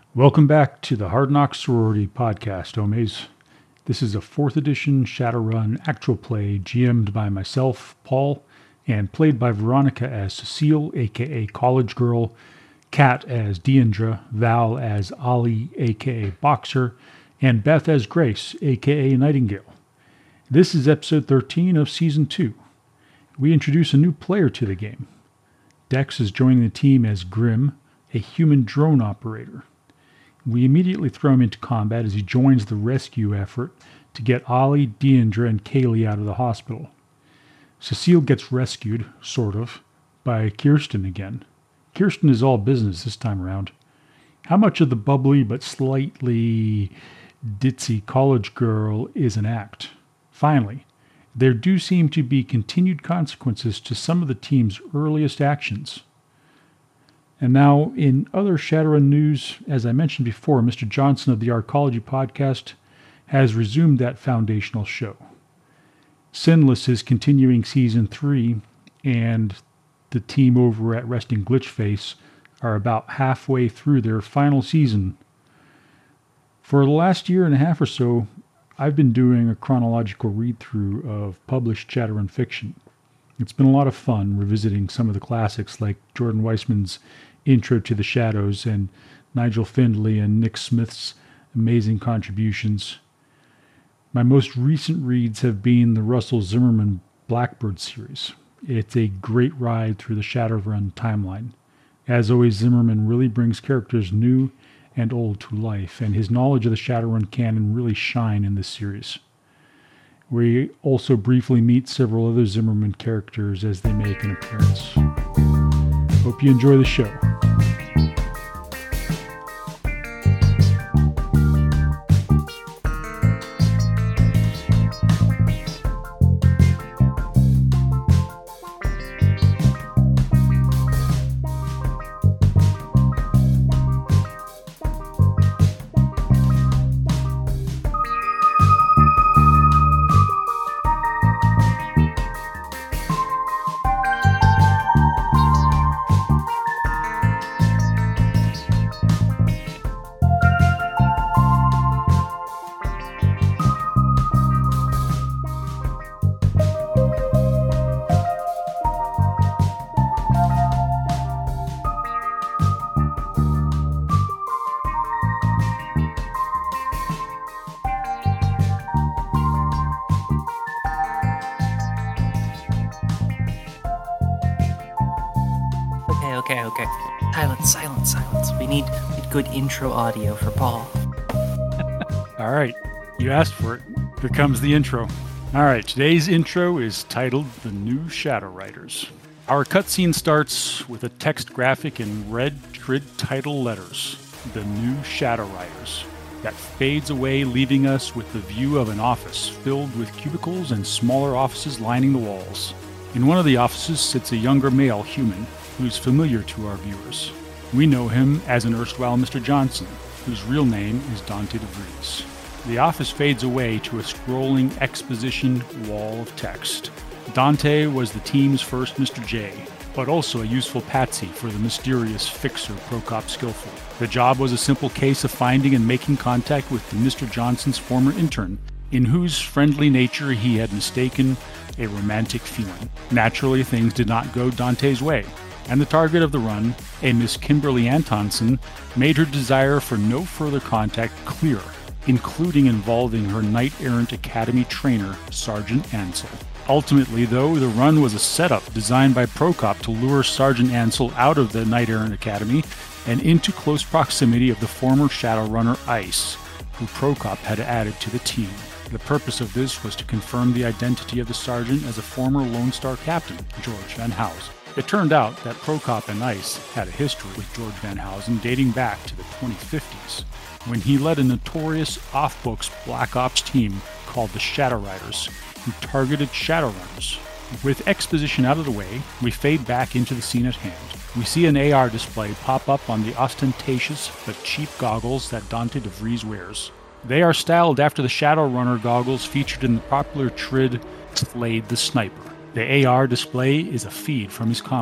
Welcome back to the Hard Knock Sorority podcast, Omes. This is a 4th edition Shadowrun actual play GM'd by myself, Paul, and played by Veronica as Cecile, aka College Girl, Kat as Deandra, Val as Ollie, aka Boxer, and Beth as Grace, aka Nightingale. This is episode 13 of season 2. We introduce a new player to the game. Dex is joining the team as Grim, a human drone operator. We immediately throw him into combat as he joins the rescue effort to get Ollie, Deandra, and Kaylee out of the hospital. Cecile gets rescued, sort of, by Kirsten again. Kirsten is all business this time around. How much of the bubbly but slightly ditzy college girl is an act? Finally, there do seem to be continued consequences to some of the team's earliest actions. And now, in other Shadowrun news, as I mentioned before, Mr. Johnson of the Arcology podcast has resumed that foundational show. Sinless is continuing season 3, and the team over at Resting Glitchface are about halfway through their final season. For the last year and a half or so, I've been doing a chronological read-through of published Shadowrun fiction. It's been a lot of fun revisiting some of the classics like Jordan Weissman's Intro to the Shadows and Nigel Findlay and Nick Smith's amazing contributions. My most recent reads have been the Russell Zimmerman Blackbird series. It's a great ride through the Shadowrun timeline. As always, Zimmerman really brings characters new and old to life, and his knowledge of the Shadowrun canon really shine in this series. We also briefly meet several other Zimmerman characters as they make an appearance. Hope you enjoy the show. Okay. Silence. We need good intro audio for Paul. All right, you asked for it. Here comes the intro. All right, today's intro is titled The New Shadow Riders. Our cutscene starts with a text graphic in red grid title letters, The New Shadow Riders, that fades away, leaving us with the view of an office filled with cubicles and smaller offices lining the walls. In one of the offices sits a younger male human who's familiar to our viewers. We know him as an erstwhile Mr. Johnson, whose real name is Dante DeVries. The office fades away to a scrolling exposition wall of text. Dante was the team's first Mr. J, but also a useful patsy for the mysterious fixer Prokop Skillful. The job was a simple case of finding and making contact with Mr. Johnson's former intern, in whose friendly nature he had mistaken a romantic feeling. Naturally, things did not go Dante's way, and the target of the run, a Miss Kimberly Antonson, made her desire for no further contact clear, including involving her Knight-Errant Academy trainer, Sergeant Ansel. Ultimately, though, the run was a setup designed by Prokop to lure Sergeant Ansel out of the Knight-Errant Academy and into close proximity of the former Shadowrunner Ice, who Prokop had added to the team. The purpose of this was to confirm the identity of the sergeant as a former Lone Star captain, George Van Housen. It turned out that Prokop and Ice had a history with George Van Housen dating back to the 2050s, when he led a notorious off-books Black Ops team called the Shadow Riders, who targeted Shadowrunners. With exposition out of the way, we fade back into the scene at hand. We see an AR display pop up on the ostentatious but cheap goggles that Dante DeVries wears. They are styled after the Shadowrunner goggles featured in the popular Trid Slade the Sniper. The AR display is a feed from his comlink.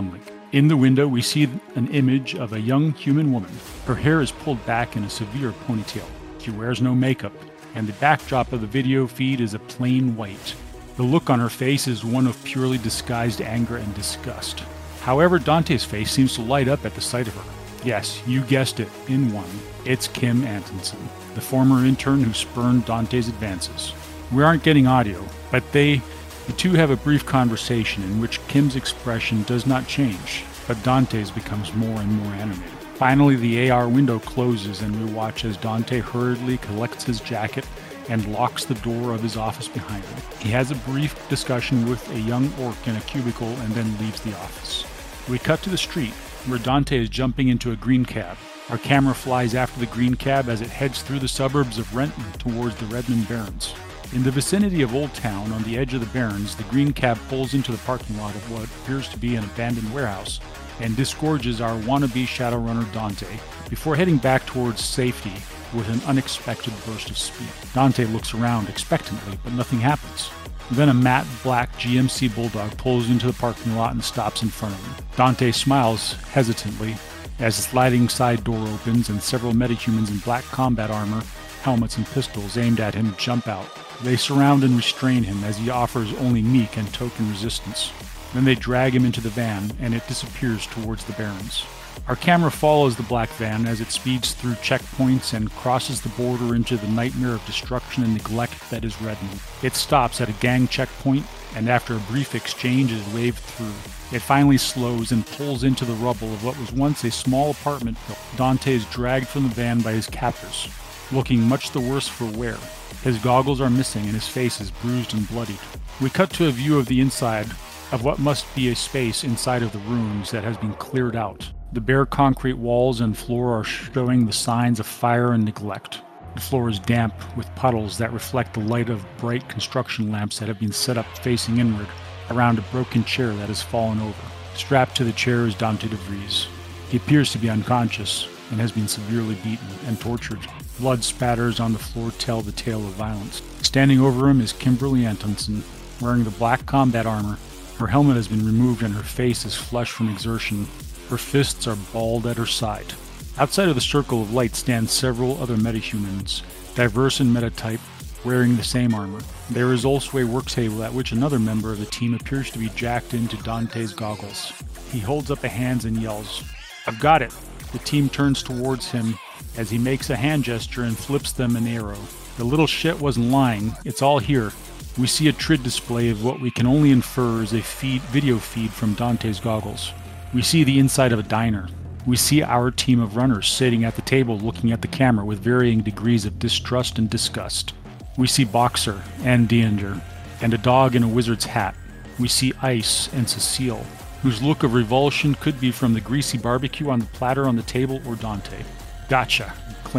In the window, we see an image of a young human woman. Her hair is pulled back in a severe ponytail. She wears no makeup, and the backdrop of the video feed is a plain white. The look on her face is one of purely disguised anger and disgust. However, Dante's face seems to light up at the sight of her. Yes, you guessed it, in one. It's Kim Antonson, the former intern who spurned Dante's advances. We aren't getting audio, but the two have a brief conversation in which Kim's expression does not change, but Dante's becomes more and more animated. Finally, the AR window closes and we watch as Dante hurriedly collects his jacket and locks the door of his office behind him. He has a brief discussion with a young orc in a cubicle and then leaves the office. We cut to the street, where Dante is jumping into a green cab. Our camera flies after the green cab as it heads through the suburbs of Renton towards the Redmond Barrens. In the vicinity of Old Town, on the edge of the Barrens, the green cab pulls into the parking lot of what appears to be an abandoned warehouse and disgorges our wannabe Shadowrunner Dante before heading back towards safety with an unexpected burst of speed. Dante looks around expectantly, but nothing happens. Then a matte black GMC Bulldog pulls into the parking lot and stops in front of him. Dante smiles hesitantly as the sliding side door opens and several metahumans in black combat armor, helmets, and pistols aimed at him jump out. They surround and restrain him as he offers only meek and token resistance. Then they drag him into the van, and it disappears towards the Barrens. Our camera follows the black van as it speeds through checkpoints and crosses the border into the nightmare of destruction and neglect that is Redmond. It stops at a gang checkpoint, and after a brief exchange is waved through. It finally slows and pulls into the rubble of what was once a small apartment building. Dante is dragged from the van by his captors, looking much the worse for wear. His goggles are missing and his face is bruised and bloodied. We cut to a view of the inside of what must be a space inside of the ruins that has been cleared out. The bare concrete walls and floor are showing the signs of fire and neglect. The floor is damp with puddles that reflect the light of bright construction lamps that have been set up facing inward around a broken chair that has fallen over. Strapped to the chair is Dante DeVries. He appears to be unconscious and has been severely beaten and tortured. Blood spatters on the floor tell the tale of violence. Standing over him is Kimberly Antonson, wearing the black combat armor. Her helmet has been removed and her face is flushed from exertion. Her fists are balled at her side. Outside of the circle of light stand several other metahumans, diverse in metatype, wearing the same armor. There is also a work table at which another member of the team appears to be jacked into Dante's goggles. He holds up a hand and yells, "I've got it!" The team turns towards him as he makes a hand gesture and flips them an arrow. The little shit wasn't lying. It's all here. We see a TRID display of what we can only infer is a video feed from Dante's goggles. We see the inside of a diner. We see our team of runners sitting at the table looking at the camera with varying degrees of distrust and disgust. We see Boxer and Deander, and a dog in a wizard's hat. We see Ice and Cecile, whose look of revulsion could be from the greasy barbecue on the platter on the table or Dante. "Gotcha,"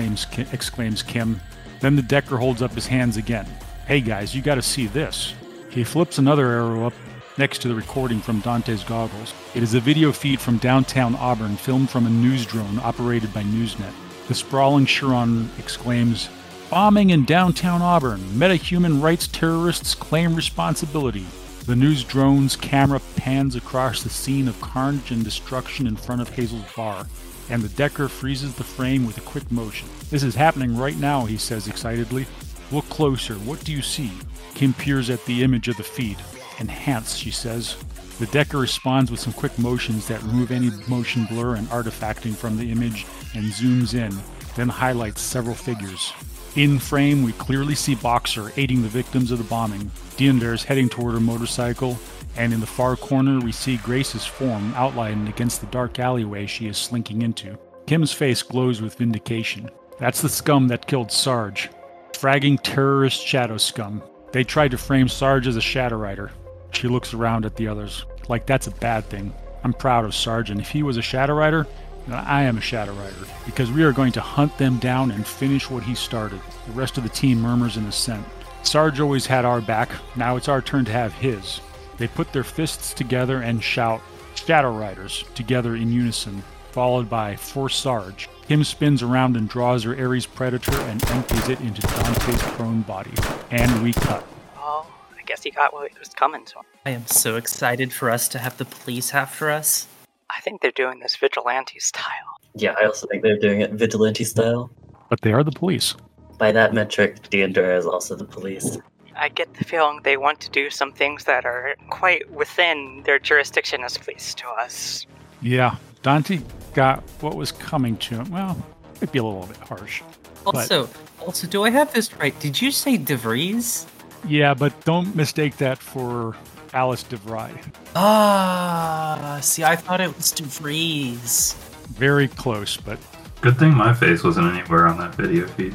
exclaims Kim. Then the Decker holds up his hands again. "Hey guys, you gotta see this." He flips another arrow up next to the recording from Dante's goggles. It is a video feed from downtown Auburn, filmed from a news drone operated by Newsnet. The sprawling Chiron exclaims, "Bombing in downtown Auburn. Metahuman rights terrorists claim responsibility." The news drone's camera pans across the scene of carnage and destruction in front of Hazel's bar, and the Decker freezes the frame with a quick motion. "This is happening right now," he says excitedly. "Look closer. What do you see?" Kim peers at the image of the feed. "Enhance," she says. The Decker responds with some quick motions that remove any motion blur and artifacting from the image and zooms in, then highlights several figures. In frame, we clearly see Boxer aiding the victims of the bombing. Deander is heading toward her motorcycle, and in the far corner we see Grace's form outlined against the dark alleyway she is slinking into. Kim's face glows with vindication. "That's the scum that killed Sarge. Fragging terrorist shadow scum. They tried to frame Sarge as a Shadow Rider." She looks around at the others, like that's a bad thing. "I'm proud of Sarge, and if he was a Shadow Rider, then I am a Shadow Rider, because we are going to hunt them down and finish what he started." The rest of the team murmurs in assent. "Sarge always had our back, now it's our turn to have his." They put their fists together and shout, "Shadow Riders," together in unison, followed by "For Sarge." Kim spins around and draws her Ares Predator and empties it into Dante's prone body. And we cut. Oh, I guess he got what was coming to him. I am so excited for us to have the police after us. I think they're doing this vigilante style. Yeah, I also think they're doing it vigilante style. But they are the police. By that metric, Deandra is also the police. I get the feeling they want to do some things that are quite within their jurisdiction as police to us. Yeah, Dante got what was coming to him. Well, might be a little bit harsh. Also, do I have this right? Did you say DeVries? Yeah, but don't mistake that for Alice DeVry. See, I thought it was DeVries. Very close, but... Good thing my face wasn't anywhere on that video feed.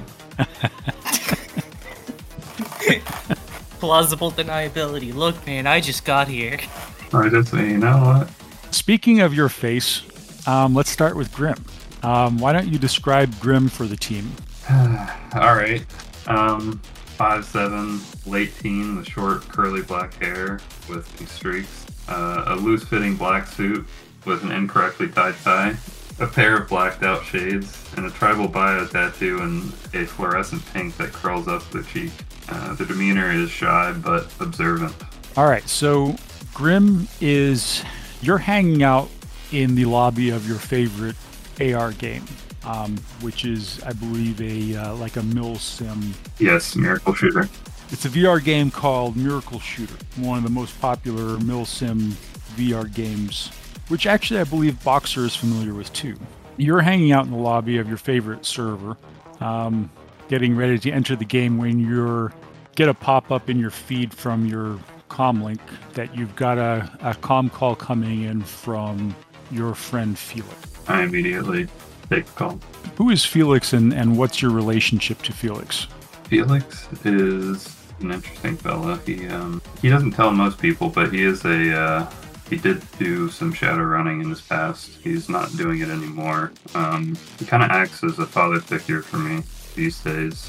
Plausible deniability. Look, man, I just got here. I just say, you know what? Speaking of your face, let's start with Grim. Why don't you describe Grim for the team? All right. 5'7", late teen, with short curly black hair with pink streaks, a loose-fitting black suit with an incorrectly tied tie, a pair of blacked-out shades, and a tribal bio tattoo in a fluorescent pink that curls up the cheek. The demeanor is shy but observant. All right, so Grim is... You're hanging out in the lobby of your favorite AR game, which is, I believe, like a milsim. Yes, Miracle Shooter. It's a VR game called Miracle Shooter, one of the most popular milsim VR games, which actually I believe Boxer is familiar with too. You're hanging out in the lobby of your favorite server, getting ready to enter the game when you get a pop-up in your feed from your comlink that you've got a comm call coming in from your friend Felix. I immediately take the call. Who is Felix and what's your relationship to Felix? Felix is an interesting fella. He doesn't tell most people, but he is he did do some shadow running in his past. He's not doing it anymore. He kind of acts as a father figure for me these days.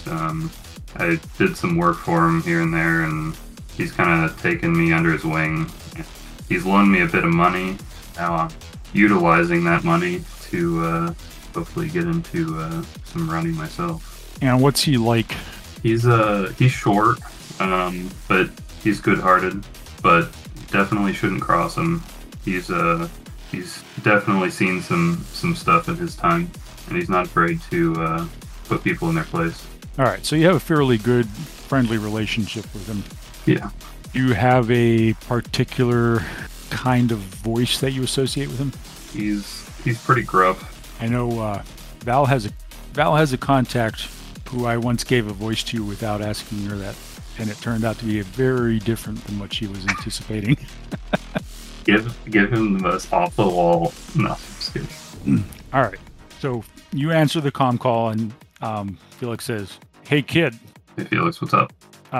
I did some work for him here and there, and he's kind of taken me under his wing. He's loaned me a bit of money. Now I'm utilizing that money to hopefully get into some running myself. And what's he like? He's short, but he's good-hearted. But definitely shouldn't cross him. He's definitely seen some stuff in his time, and he's not afraid to put people in their place. All right, so you have a fairly good, friendly relationship with him. Yeah. Do you have a particular kind of voice that you associate with him? He's pretty gruff. I know Val has a contact who I once gave a voice to without asking her that, and it turned out to be very different than what she was anticipating. Give him the most off the wall. No, just kidding. All right, so you answer the comm call, and Felix says, "Hey kid." Hey Felix, what's up?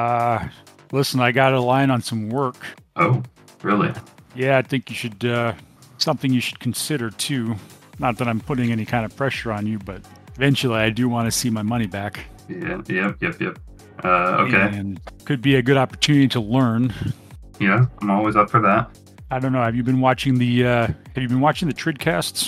Listen, I got a line on some work. Oh, really? Yeah, I think you should something you should consider too. Not that I'm putting any kind of pressure on you, but eventually I do want to see my money back. Yeah, yep. Okay. And could be a good opportunity to learn. Yeah, I'm always up for that. I don't know. Have you been watching the Tridcasts?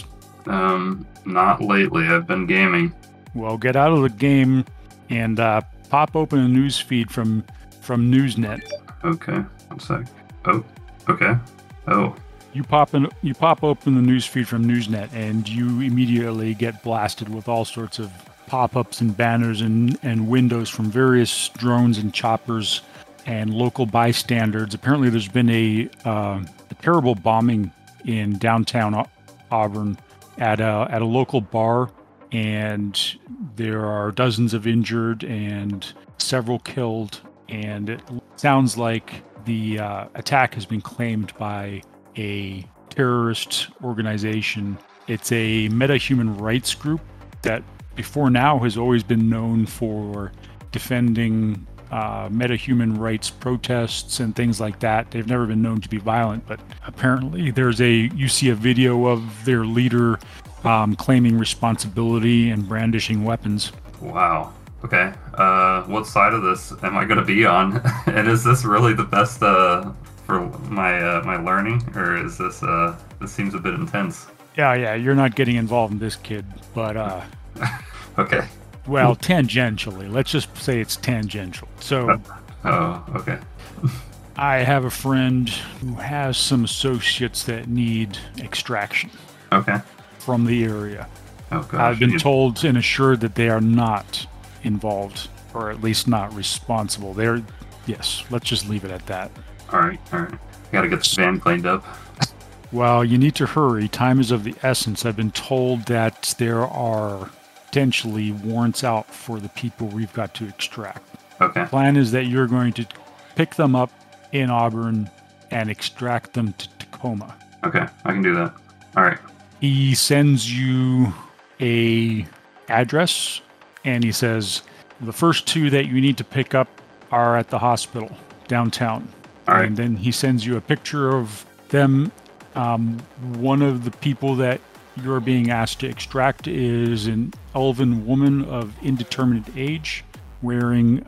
Not lately. I've been gaming. Well, get out of the game and pop open a news feed from Newsnet. Okay, one sec. Oh, okay. Oh. You pop open the news feed from Newsnet, and you immediately get blasted with all sorts of pop-ups and banners and windows from various drones and choppers and local bystanders. Apparently, there's been a terrible bombing in downtown Auburn at a local bar, and there are dozens of injured and several killed. And it sounds like the attack has been claimed by a terrorist organization. It's a meta-human rights group that before now has always been known for defending meta-human rights protests and things like that. They've never been known to be violent, but apparently you see a video of their leader claiming responsibility and brandishing weapons. Wow. Okay. What side of this am I going to be on? And is this really the best for my learning, or is this seems a bit intense? Yeah, you're not getting involved in this, kid, but okay. Well, tangentially. Let's just say it's tangential. So oh, okay. I have a friend who has some associates that need extraction. Okay. from the area. Oh gosh. I've been told and assured that they are not involved, or at least not responsible. Yes, let's just leave it at that. All right. Gotta get the van cleaned up. Well, you need to hurry. Time is of the essence. I've been told that there are potentially warrants out for the people we've got to extract. Okay. Plan is that you're going to pick them up in Auburn and extract them to Tacoma. Okay, I can do that. All right. He sends you a address, and he says the first two that you need to pick up are at the hospital downtown. All right. And then he sends you a picture of them. One of the people that you're being asked to extract is an elven woman of indeterminate age wearing,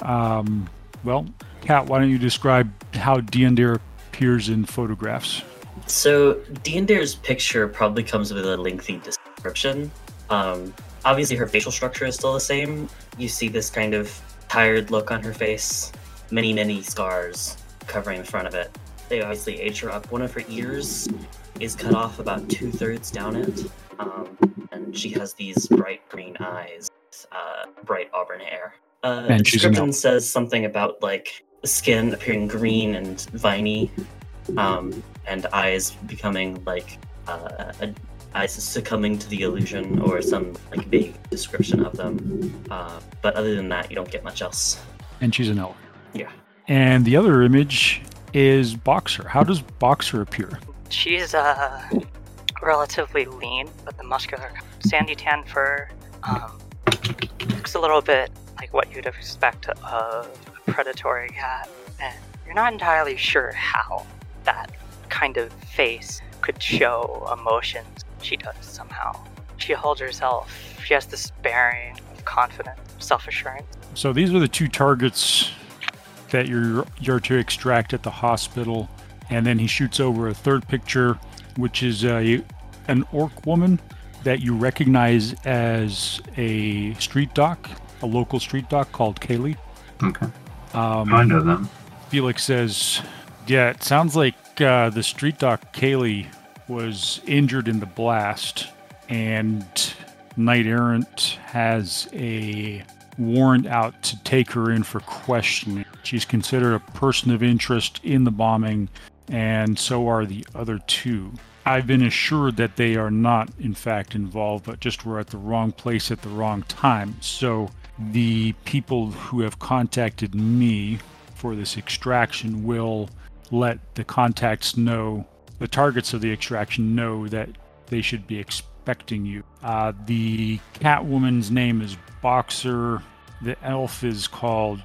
Kat, why don't you describe how Diandir appears in photographs? So Diandir's picture probably comes with a lengthy description. Obviously her facial structure is still the same. You see this kind of tired look on her face, many scars covering the front of it. They obviously age her up. One of her ears is cut off about 2/3 down it, and she has these bright green eyes, bright auburn hair. And The she's an description elf. says something about like the skin appearing green and viney, and eyes becoming like eyes succumbing to the illusion, or some like vague description of them. But other than that, you don't get much else. And she's an elf. Yeah. And the other image is Boxer. How does Boxer appear? She's relatively lean, but the muscular sandy tan fur looks a little bit like what you'd expect of a predatory cat, and you're not entirely sure how that kind of face could show emotions. She does somehow. She holds herself. She has this bearing of confidence, self-assurance. So these are the two targets that you're to extract at the hospital, and then he shoots over a third picture, which is an orc woman that you recognize as a street doc, a local street doc called Kaylee. Okay. I know them. Felix says, yeah, it sounds like the street doc Kaylee was injured in the blast, and Knight Errant has a warrant out to take her in for questioning. She's considered a person of interest in the bombing, and so are the other two. I've been assured that they are not, in fact, involved, but just were at the wrong place at the wrong time. So the people who have contacted me for this extraction will let the contacts know, the targets of the extraction know that they should be expecting you. The Catwoman's name is Boxer. The elf is called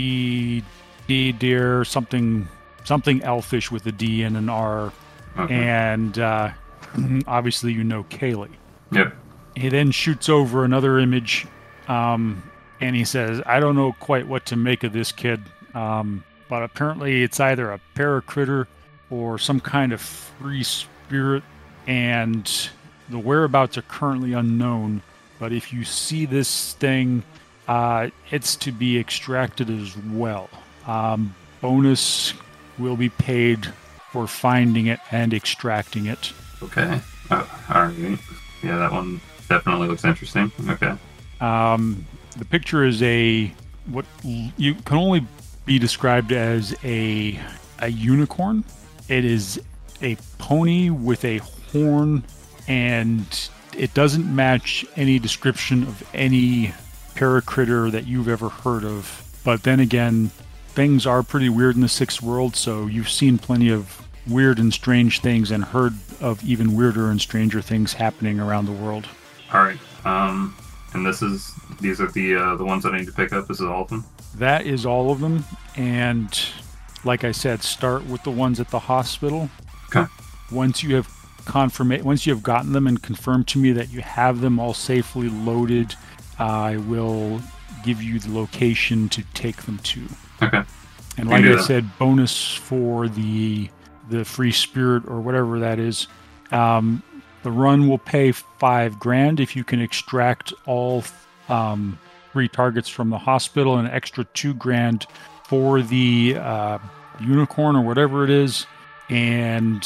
Deer, something elfish with a D and an R. Okay. And obviously you know Kaylee. Yep. He then shoots over another image, and he says, I don't know quite what to make of this kid, but apparently it's either a paracritter or some kind of free spirit, and the whereabouts are currently unknown. But if you see this thing, it's to be extracted as well. Bonus will be paid for finding it and extracting it. Okay. All right. Yeah, that one definitely looks interesting. Okay. The picture is what you can only be described as a unicorn. It is a pony with a horn, and it doesn't match any description of any paracritter that you've ever heard of. But then again, things are pretty weird in the Sixth World, so you've seen plenty of weird and strange things and heard of even weirder and stranger things happening around the world. All right. And these are the ones that I need to pick up. This is all of them. That is all of them, and like I said, start with the ones at the hospital. Okay. Once you have gotten them and confirmed to me that you have them all safely loaded, I will give you the location to take them to. Okay. And like do I that. said, bonus for the free spirit or whatever that is. The run will pay $5,000 if you can extract all 3 targets from the hospital, and an extra $2,000 for the unicorn or whatever it is. And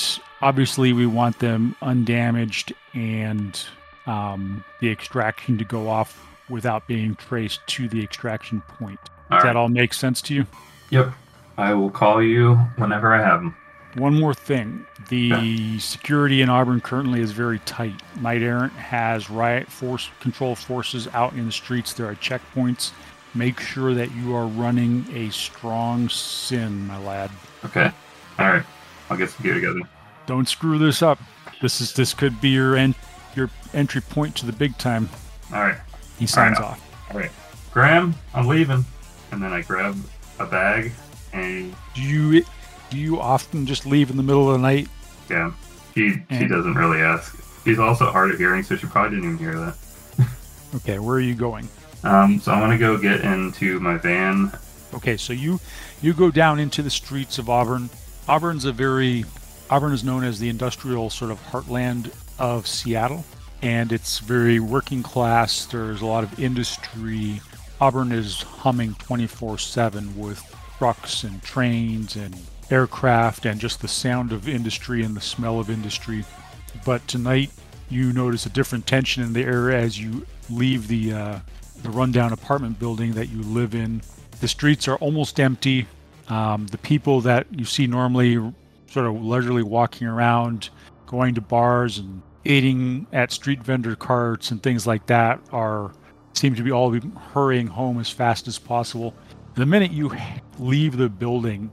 Obviously, we want them undamaged and the extraction to go off without being traced to the extraction point. Does that all make sense to you? Yep. I will call you whenever I have them. One more thing. The security in Auburn currently is very tight. Knight Errant has riot force control forces out in the streets. There are checkpoints. Make sure that you are running a strong SIN, my lad. Okay. All right. I'll get some gear together. Don't screw this up. This could be your entry point to the big time. All right. He signs off. All right. Graham, I'm leaving. And then I grab a bag and... Do you often just leave in the middle of the night? Yeah. She doesn't really ask. She's also hard of hearing, so she probably didn't even hear that. Okay, where are you going? So I'm going to go get into my van. Okay, so you go down into the streets of Auburn. Auburn is known as the industrial sort of heartland of Seattle, and it's very working class. There's a lot of industry. Auburn is humming 24/7 with trucks and trains and aircraft and just the sound of industry and the smell of industry. But tonight you notice a different tension in the air as you leave the rundown apartment building that you live in. The streets are almost empty. The people that you see normally sort of leisurely walking around, going to bars and eating at street vendor carts and things like that seem to be all hurrying home as fast as possible. The minute you leave the building,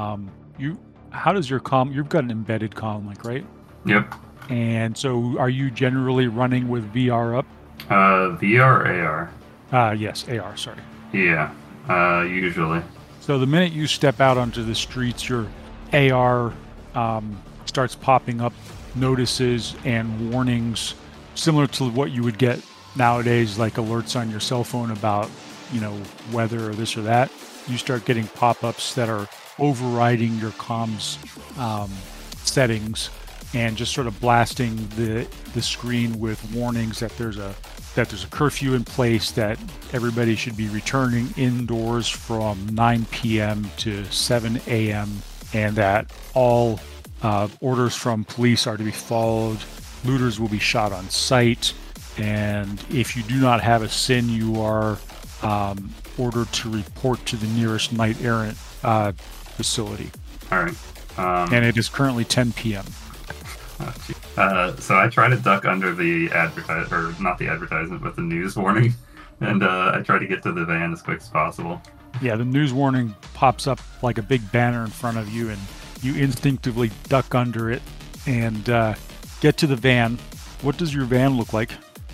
how does your comm? You've got an embedded comm link, right? Yep. And so, are you generally running with VR up? VR or AR? Yes, AR. Sorry. Yeah. Usually. So the minute you step out onto the streets, your AR starts popping up notices and warnings, similar to what you would get nowadays, like alerts on your cell phone about, weather or this or that. You start getting pop-ups that are overriding your comms settings and just sort of blasting the screen with warnings that there's a curfew in place, that everybody should be returning indoors from 9 p.m. to 7 a.m., and that all orders from police are to be followed. Looters will be shot on sight, and if you do not have a SIN, you are ordered to report to the nearest Knight Errant facility. All right. And it is currently 10 p.m. So I try to duck under the not the advertisement, but the news warning, and I try to get to the van as quick as possible. Yeah, the news warning pops up like a big banner in front of you, and you instinctively duck under it and get to the van. What does your van look like?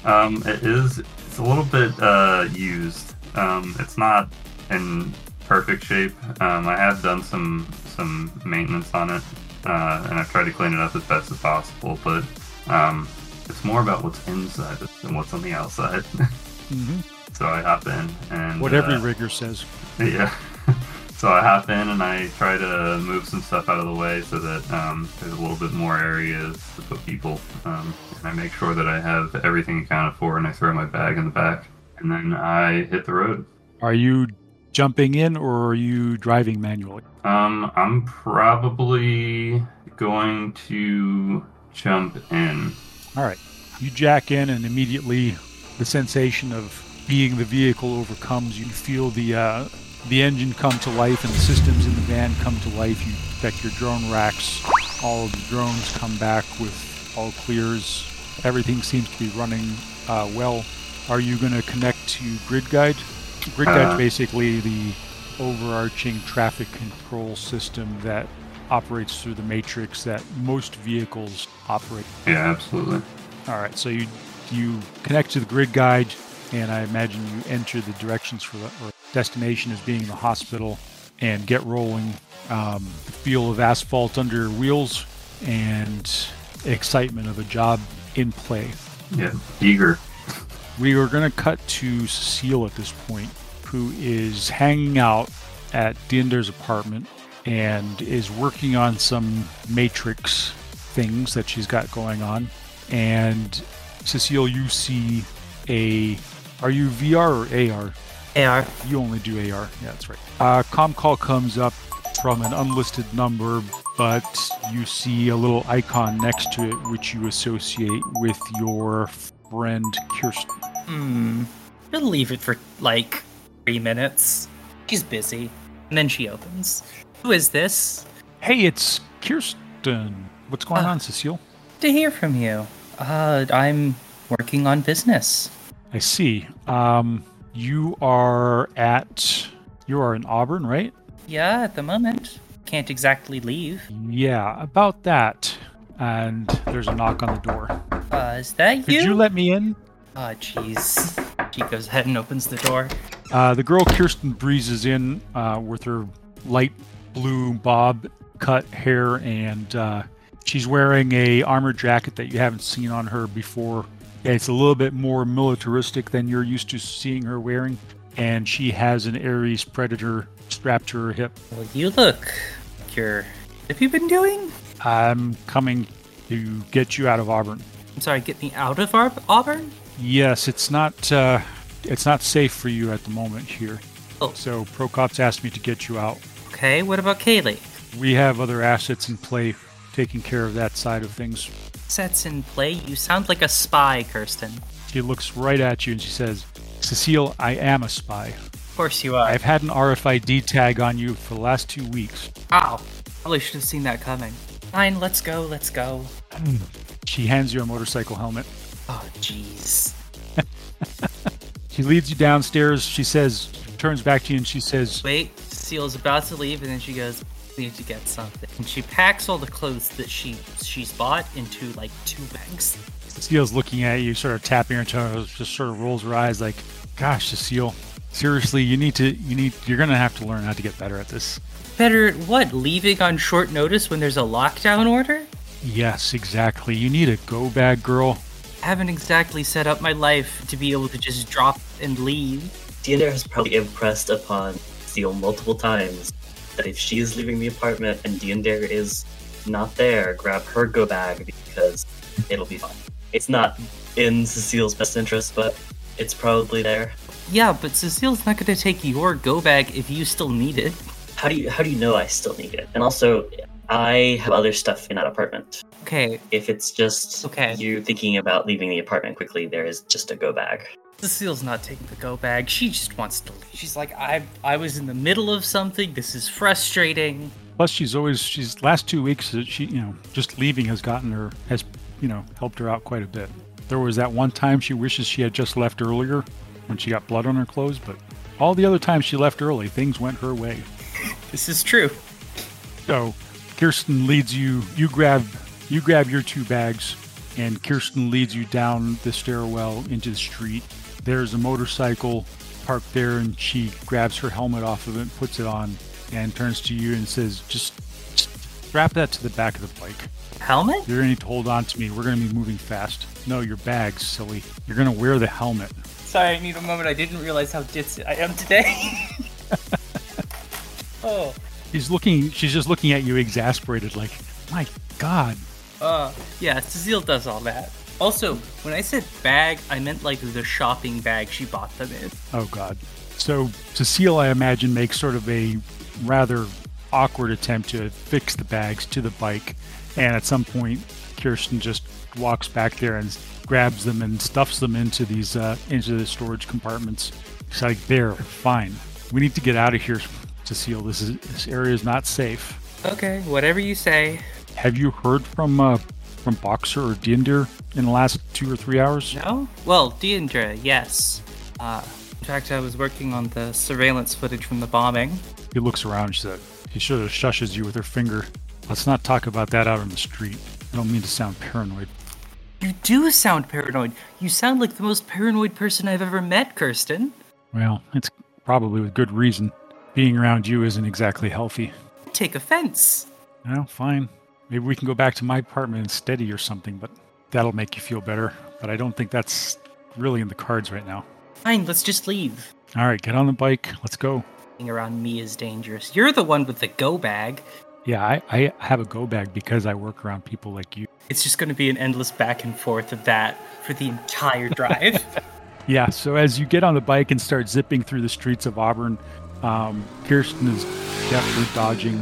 It's a little bit used. It's not in perfect shape. I have done some maintenance on it, and I've tried to clean it up as best as possible, but it's more about what's inside than what's on the outside. Mm-hmm. So I hop in and... What every rigger says. Yeah. So I hop in and I try to move some stuff out of the way so that there's a little bit more areas to put people. And I make sure that I have everything accounted for, and I throw my bag in the back. And then I hit the road. Are you jumping in or are you driving manually? I'm probably going to jump in. All right. You jack in, and immediately the sensation of being the vehicle overcomes. You feel the engine come to life and the systems in the van come to life. You check your drone racks. All of the drones come back with all clears. Everything seems to be running well. Are you going to connect to GridGuide? GridGuide is basically the overarching traffic control system that operates through the matrix that most vehicles operate. Yeah, absolutely. All right, so you connect to the GridGuide, and I imagine you enter the directions for the destination as being the hospital, and get rolling. The feel of asphalt under your wheels and excitement of a job in play. Yeah, eager. We are going to cut to Cecile at this point, who is hanging out at Dinder's apartment and is working on some matrix things that she's got going on. And Cecile, you see are you VR or AR? AR. You only do AR. Yeah, that's right. Comm call comes up from an unlisted number. but you see a little icon next to it which you associate with your friend Kirsten. We'll leave it for like 3 minutes. She's busy. And then she opens. Who is this? Hey, it's Kirsten. What's going on, Cecile? To hear from you. I'm working on business. I see. You are in Auburn, right? Yeah, at the moment. Can't exactly leave. Yeah, about that. And there's a knock on the door. Is that you? Could you let me in? Oh, jeez. She goes ahead and opens the door. The girl Kirsten breezes in with her light blue bob cut hair, and she's wearing a armored jacket that you haven't seen on her before. It's a little bit more militaristic than you're used to seeing her wearing, and she has an Ares Predator strapped to her hip. Well, you look like you're... What have you been doing? I'm coming to get you out of Auburn. I'm sorry, get me out of Auburn? Yes, it's not safe for you at the moment here. Oh. So Procop's asked me to get you out. Okay, what about Kaylee? We have other assets in play taking care of that side of things. Sets in play? You sound like a spy, Kirsten. She looks right at you and she says, Cecile, I am a spy. Of course you are. I've had an RFID tag on you for the last 2 weeks. Ow. Probably should have seen that coming. Fine, let's go. She hands you a motorcycle helmet. Oh, jeez. She leads you downstairs. She turns back to you and she says, Wait, Cecile's about to leave, and then she goes, we need to get something. And she packs all the clothes that she's bought into, like, 2 bags. Cecile's looking at you, sort of tapping her toes, just sort of rolls her eyes like, gosh, Cecile, seriously, you're going to have to learn how to get better at this. Better at what? Leaving on short notice when there's a lockdown order? Yes, exactly. You need a go bag, girl. I haven't exactly set up my life to be able to just drop and leave. Deander has probably impressed upon Seal multiple times that if she is leaving the apartment and Deander is not there, grab her go bag because it'll be fine. It's not in Cecile's best interest, but it's probably there. Yeah, but Cecile's not going to take your go bag if you still need it. How do you know I still need it? And also, I have other stuff in that apartment. Okay. If it's just you thinking about leaving the apartment quickly, there is just a go bag. Cecile's not taking the go bag. She just wants to leave. She's like, I was in the middle of something. This is frustrating. Plus, she's last 2 weeks, just leaving has helped her out quite a bit. There was that one time she wishes she had just left earlier when she got blood on her clothes, but all the other times she left early, things went her way. This is true. So, Kirsten leads you grab your 2 bags, and Kirsten leads you down the stairwell into the street. There's a motorcycle parked there, and she grabs her helmet off of it, puts it on, and turns to you and says, just strap that to the back of the bike. Helmet? You're going to need to hold on to me. We're going to be moving fast. No, your bags, silly. You're going to wear the helmet. Sorry, I need a moment. I didn't realize how ditzy I am today. Oh. She's just looking at you exasperated, like, my God. Yeah, Cecile does all that. Also, when I said bag, I meant like the shopping bag she bought them in. Oh, God. So Cecile, I imagine, makes sort of a rather awkward attempt to fix the bags to the bike. And at some point, Kirsten just walks back there and grabs them and stuffs them into the storage compartments. She's like, there, fine. We need to get out of here, Cecile. This area is not safe. Okay, whatever you say. Have you heard from Boxer or Deander in the last 2 or 3 hours? No? Well, Deandra, yes. In fact, I was working on the surveillance footage from the bombing. He looks around, she sort of shushes you with her finger. Let's not talk about that out on the street. I don't mean to sound paranoid. You do sound paranoid. You sound like the most paranoid person I've ever met, Kirsten. Well, it's probably with good reason. Being around you isn't exactly healthy. Take offense. Well, fine. Maybe we can go back to my apartment and steady or something, but that'll make you feel better. But I don't think that's really in the cards right now. Fine, let's just leave. All right, get on the bike. Let's go. Being around me is dangerous. You're the one with the go bag. Yeah, I have a go bag because I work around people like you. It's just going to be an endless back and forth of that for the entire drive. Yeah, so as you get on the bike and start zipping through the streets of Auburn, Kirsten is definitely dodging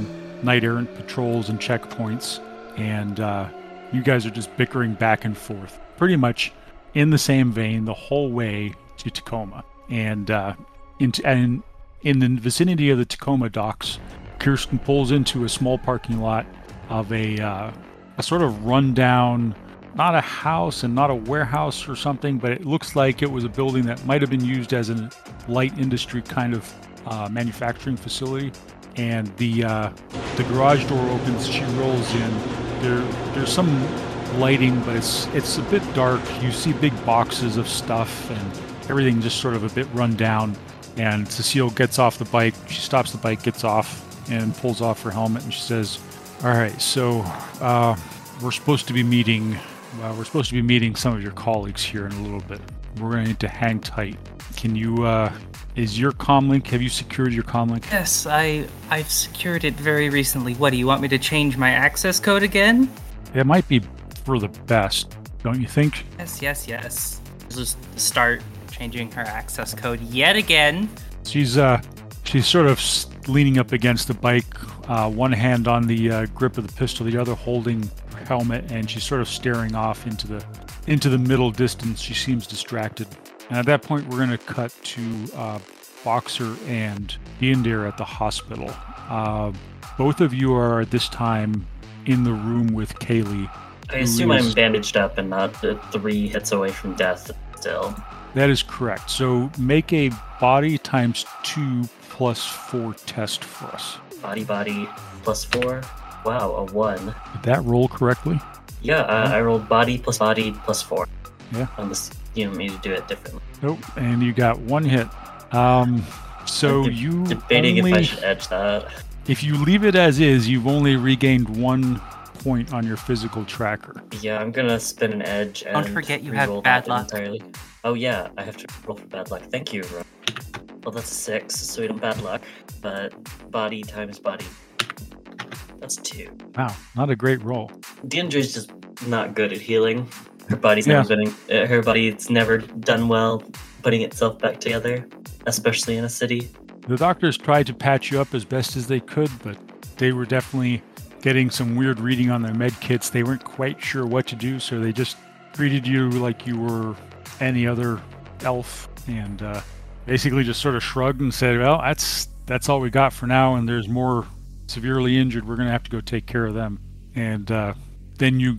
knight errant patrols and checkpoints, and you guys are just bickering back and forth, pretty much in the same vein the whole way to Tacoma. And in the vicinity of the Tacoma docks, Kirsten pulls into a small parking lot of a sort of rundown, not a house and not a warehouse or something, but it looks like it was a building that might have been used as a light industry kind of manufacturing facility. And the garage door opens. She rolls in. There's some lighting, but it's a bit dark. You see big boxes of stuff and everything just sort of a bit run down. And Cecile gets off the bike. She stops the bike, gets off, and pulls off her helmet. And she says, "All right, so we're supposed to be meeting. We're supposed to be meeting some of your colleagues here in a little bit. We're going to need to hang tight. Can you? Is your comlink? Have you secured your comlink?" Yes, I've secured it very recently. What, do you want me to change my access code again? It might be for the best, don't you think? Yes. Just start changing her access code yet again. She's sort of leaning up against the bike, one hand on the grip of the pistol, the other holding her helmet, and she's sort of staring off into the middle distance. She seems distracted. And at that point, we're going to cut to Boxer and Deandir at the hospital. Both of you are at this time in the room with Kaylee. I assume I'm bandaged up and not 3 hits away from death still. That is correct. So make a body times 2 plus 4 test for us. Body plus 4. Wow, a 1. Did that roll correctly? Yeah, I rolled body plus 4. Yeah. Unless you want me to do it differently. Nope, and you got 1 hit. So you debating only, if I should edge that. If you leave it as is, you've only regained 1 point on your physical tracker. Yeah, I'm gonna spin an edge and Don't forget you have re-roll bad that luck. entirely. Oh yeah, I have to roll for bad luck. Thank you, Ron. Well, that's a 6, so we don't bad luck. But body times body. That's 2. Wow, not a great roll. Deandra's just not good at healing. Her body's Yeah. it's never done well putting itself back together, especially in a city. The doctors tried to patch you up as best as they could, but they were definitely getting some weird reading on their med kits. They weren't quite sure what to do, so they just treated you like you were any other elf, and basically just sort of shrugged and said, "Well, that's all we got for now, and there's more severely injured. We're going to have to go take care of them." And then you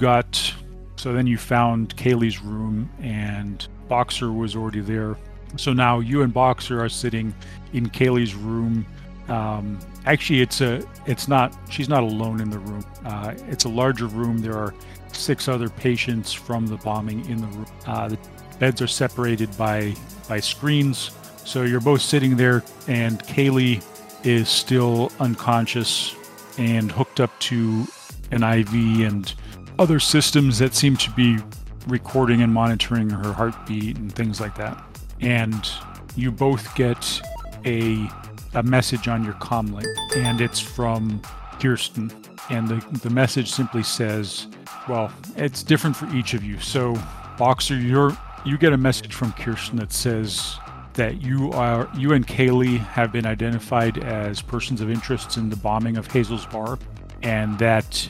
found Kaylee's room, and Boxer was already there. So now you and Boxer are sitting in Kaylee's room. Actually, she's not alone in the room. It's a larger room. There are 6 other patients from the bombing in the room. The beds are separated by screens. So you're both sitting there, and Kaylee is still unconscious and hooked up to an IV and other systems that seem to be recording and monitoring her heartbeat and things like that. And you both get a message on your comlink, and it's from Kirsten. And the message simply says, well, it's different for each of you. So, Boxer, you get a message from Kirsten that says that you and Kaylee have been identified as persons of interest in the bombing of Hazel's Bar, and that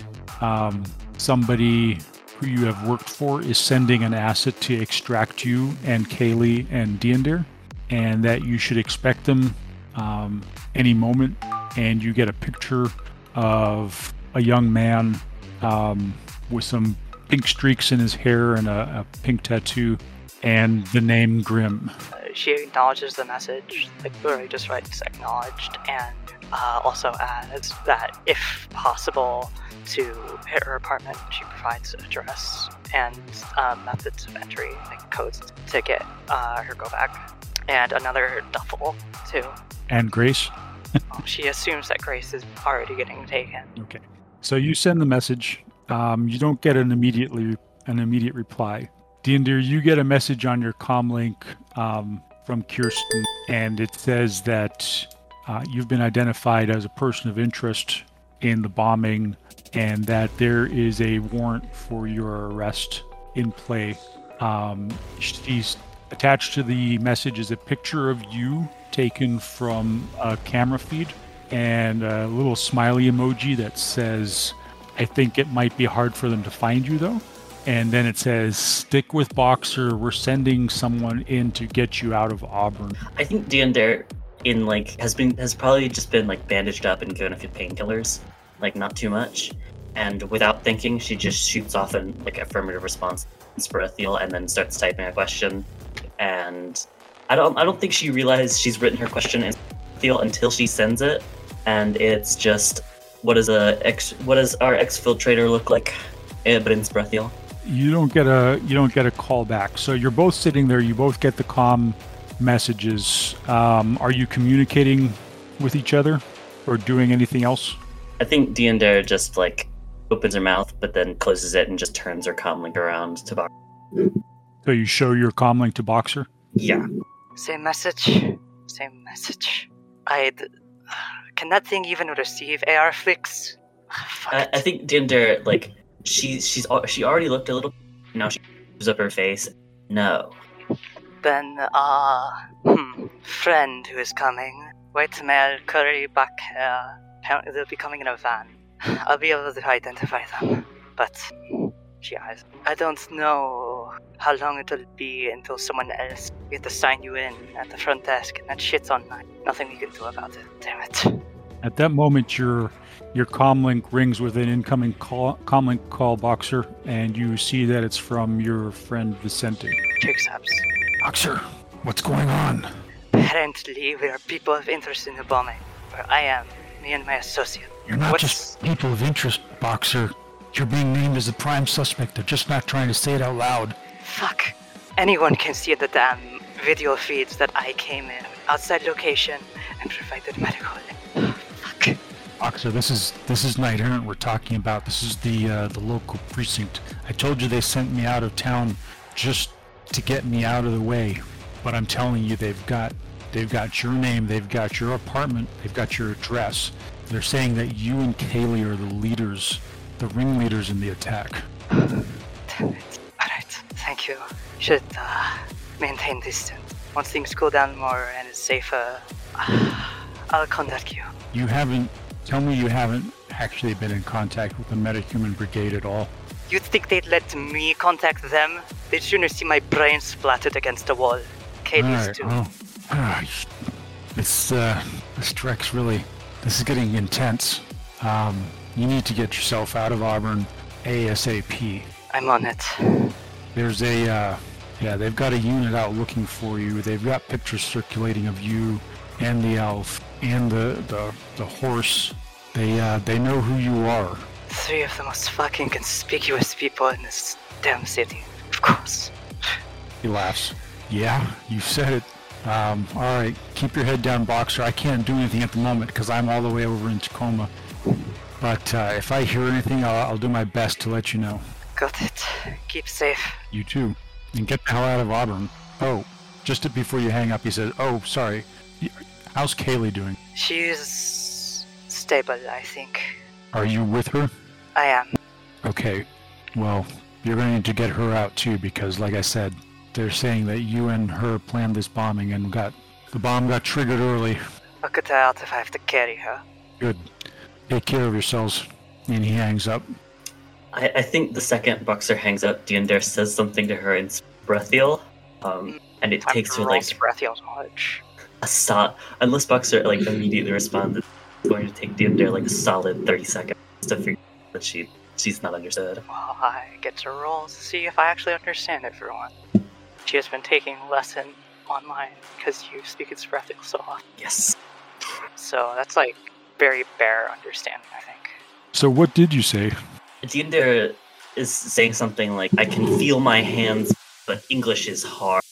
somebody who you have worked for is sending an asset to extract you and Kaylee and Deandir, and that you should expect them any moment. And you get a picture of a young man with some pink streaks in his hair and a pink tattoo, and the name Grimm. She acknowledges the message, like literally just writes acknowledged, and also adds that if possible to hit her apartment, she provides address and methods of entry, like codes to get her go back, and another duffel too. And Grace? She assumes that Grace is already getting taken. Okay. So you send the message. You don't get an immediate reply. Deandir, you get a message on your comlink from Kirsten, and it says that you've been identified as a person of interest in the bombing, and that there is a warrant for your arrest in play. She's attached to the message is a picture of you taken from a camera feed, and a little smiley emoji that says, I think it might be hard for them to find you though. And then it says, stick with Boxer. We're sending someone in to get you out of Auburn. I think Diander has probably just been like bandaged up and given a few painkillers, like not too much. And without thinking, she just shoots off an like affirmative response in Sperethiel and then starts typing a question. And I don't think she realized she's written her question in Sperethiel until she sends it. And it's just, what does our exfiltrator look like? But in Sperethiel. You don't get a call back. So you're both sitting there. You both get the comm messages. Are you communicating with each other or doing anything else? I think Diander just like opens her mouth, but then closes it and just turns her comlink around to Boxer. So you show your comlink to Boxer? Yeah. Same message. Can that thing even receive AR flicks? I think Diander, like, she already looked a little. Now she moves up her face. No. Then, friend who is coming. White male, curly, black hair. Apparently they'll be coming in a van. I'll be able to identify them. But, I don't know how long it'll be until someone else get to sign you in at the front desk, and that shit's online. Nothing we can do about it. Damn it. At that moment, your comlink rings with an incoming comlink call, Boxer, and you see that it's from your friend Vicente. Jigsaws. Boxer, what's going on? Apparently, we are people of interest in the bombing. Where I am, me and my associate. You're not just people of interest, Boxer. You're being named as the prime suspect. They're just not trying to say it out loud. Fuck. Anyone can see the damn video feeds that I came in outside location and provided medical. Fuck. Boxer, this is Knight Errant we're talking about. This is the local precinct. I told you they sent me out of town just to get me out of the way. But I'm telling you, they've got your name, they've got your apartment, they've got your address. They're saying that you and Kaylee are the leaders, the ringleaders in the attack. Damn it. Alright, thank you. Should maintain distance. Once things cool down more and it's safer, I'll contact you. Tell me you haven't actually been in contact with the Metahuman Brigade at all. You'd think they'd let me contact them? They'd sooner see my brain splattered against a wall. Kaylee's too. Well, this Drex really, this is getting intense. You need to get yourself out of Auburn ASAP. I'm on it. There's they've got a unit out looking for you. They've got pictures circulating of you and the elf and the horse. They know who you are. 3 of the most fucking conspicuous people in this damn city. Of course. He laughs. Yeah, you said it. Alright, keep your head down, Boxer. I can't do anything at the moment because I'm all the way over in Tacoma. But if I hear anything, I'll do my best to let you know. Got it. Keep safe. You too. And get the hell out of Auburn. Oh, just before you hang up, he said, oh, sorry. How's Kaylee doing? She's stable, I think. Are you with her? I am. Okay. Well, you're going to need to get her out too because, like I said, they're saying that you and her planned this bombing and the bomb got triggered early. I'll get her out if I have to carry her. Good. Take care of yourselves. And he hangs up. I think the second Boxer hangs up, Diander says something to her in Sperethiel, and it takes her like Sperethiel's knowledge. Unless Boxer like immediately responds, it's going to take Diander like a solid 30 seconds to figure out that she's not understood. Well, I get to roll to see if I actually understand everyone. She has been taking a lesson online because you speak in Sperethiel so often. Yes. So that's like very bare understanding, I think. So what did you say? Diander is saying something like, I can feel my hands, but English is hard.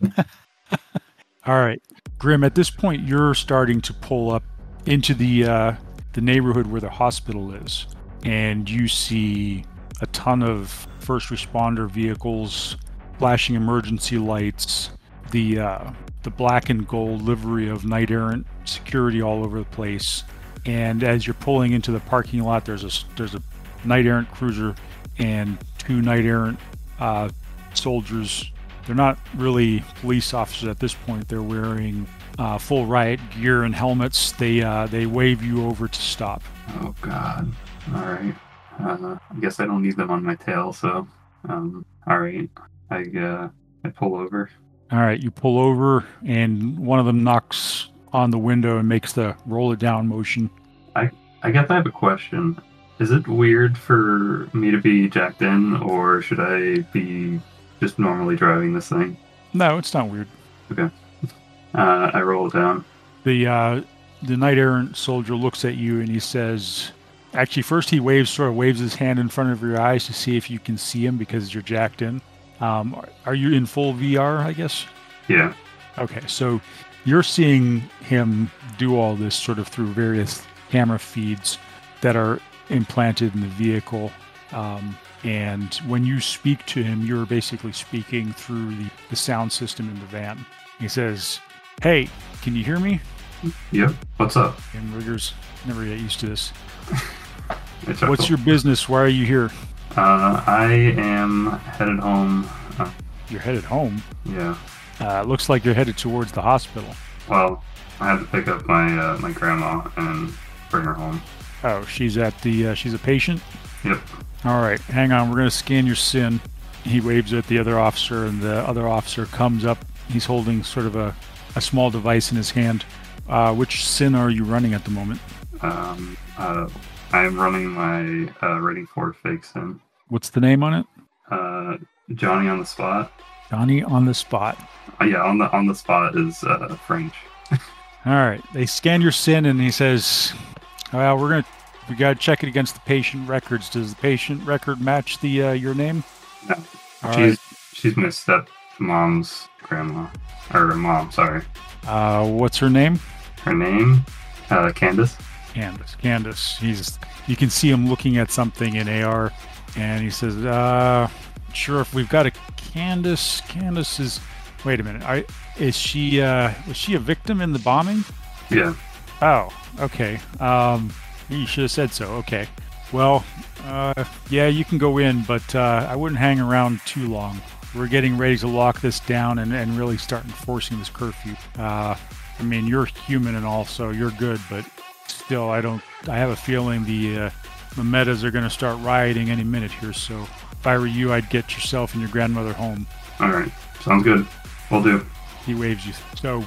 All right. Grim, at this point, you're starting to pull up into the neighborhood where the hospital is. And you see a ton of first responder vehicles, flashing emergency lights, the black and gold livery of Knight Errant security all over the place. And as you're pulling into the parking lot, there's a Knight Errant cruiser and 2 Knight Errant soldiers. They're not really police officers at this point. They're wearing full riot gear and helmets. They wave you over to stop. Oh God. All right. I guess I don't need them on my tail. So, all right. I pull over. All right, you pull over, and one of them knocks on the window and makes the roll it down motion. I guess I have a question. Is it weird for me to be jacked in, or should I be just normally driving this thing? No, it's not weird. Okay. I roll it down. The knight errant soldier looks at you and he says, actually, first he waves his hand in front of your eyes to see if you can see him because you're jacked in. Are you in full VR, I guess? Yeah. Okay, so you're seeing him do all this sort of through various camera feeds that are implanted in the vehicle. And when you speak to him, you're basically speaking through the sound system in the van. He says, "Hey, can you hear me?" Yep. What's up? And Riggers never get used to this. It's What's your business? Why are you here? I am headed home. You're headed home? Yeah. Looks like you're headed towards the hospital. Well, I had to pick up my my grandma and bring her home. Oh, she's at the she's a patient? Yep. All right, hang on. We're going to scan your SIN. He waves at the other officer, and the other officer comes up. He's holding sort of a small device in his hand. Which SIN are you running at the moment? I am running my Ready for Fake SIN. What's the name on it? Johnny on the Spot. Johnny on the Spot. Yeah, on the spot is French. All right. They scan your SIN, and he says, "Well, we got to check it against the patient records. Does the patient record match the your name?" No. All right. She's my stepmom's grandma. Or mom, sorry. What's her name? Her name? Candace. Candace. You can see him looking at something in AR, and he says, "Sure, if we've got a Candace. Candace is. Wait a minute. Was she a victim in the bombing?" Yeah. Oh, okay. You should have said so. Okay. Well, yeah, you can go in, but I wouldn't hang around too long. We're getting ready to lock this down and really start enforcing this curfew. I mean, you're human and all, so you're good, but still, I have a feeling the metas are going to start rioting any minute here, so if I were you, I'd get yourself and your grandmother home. All right. Sounds good. Will do. He waves you. So,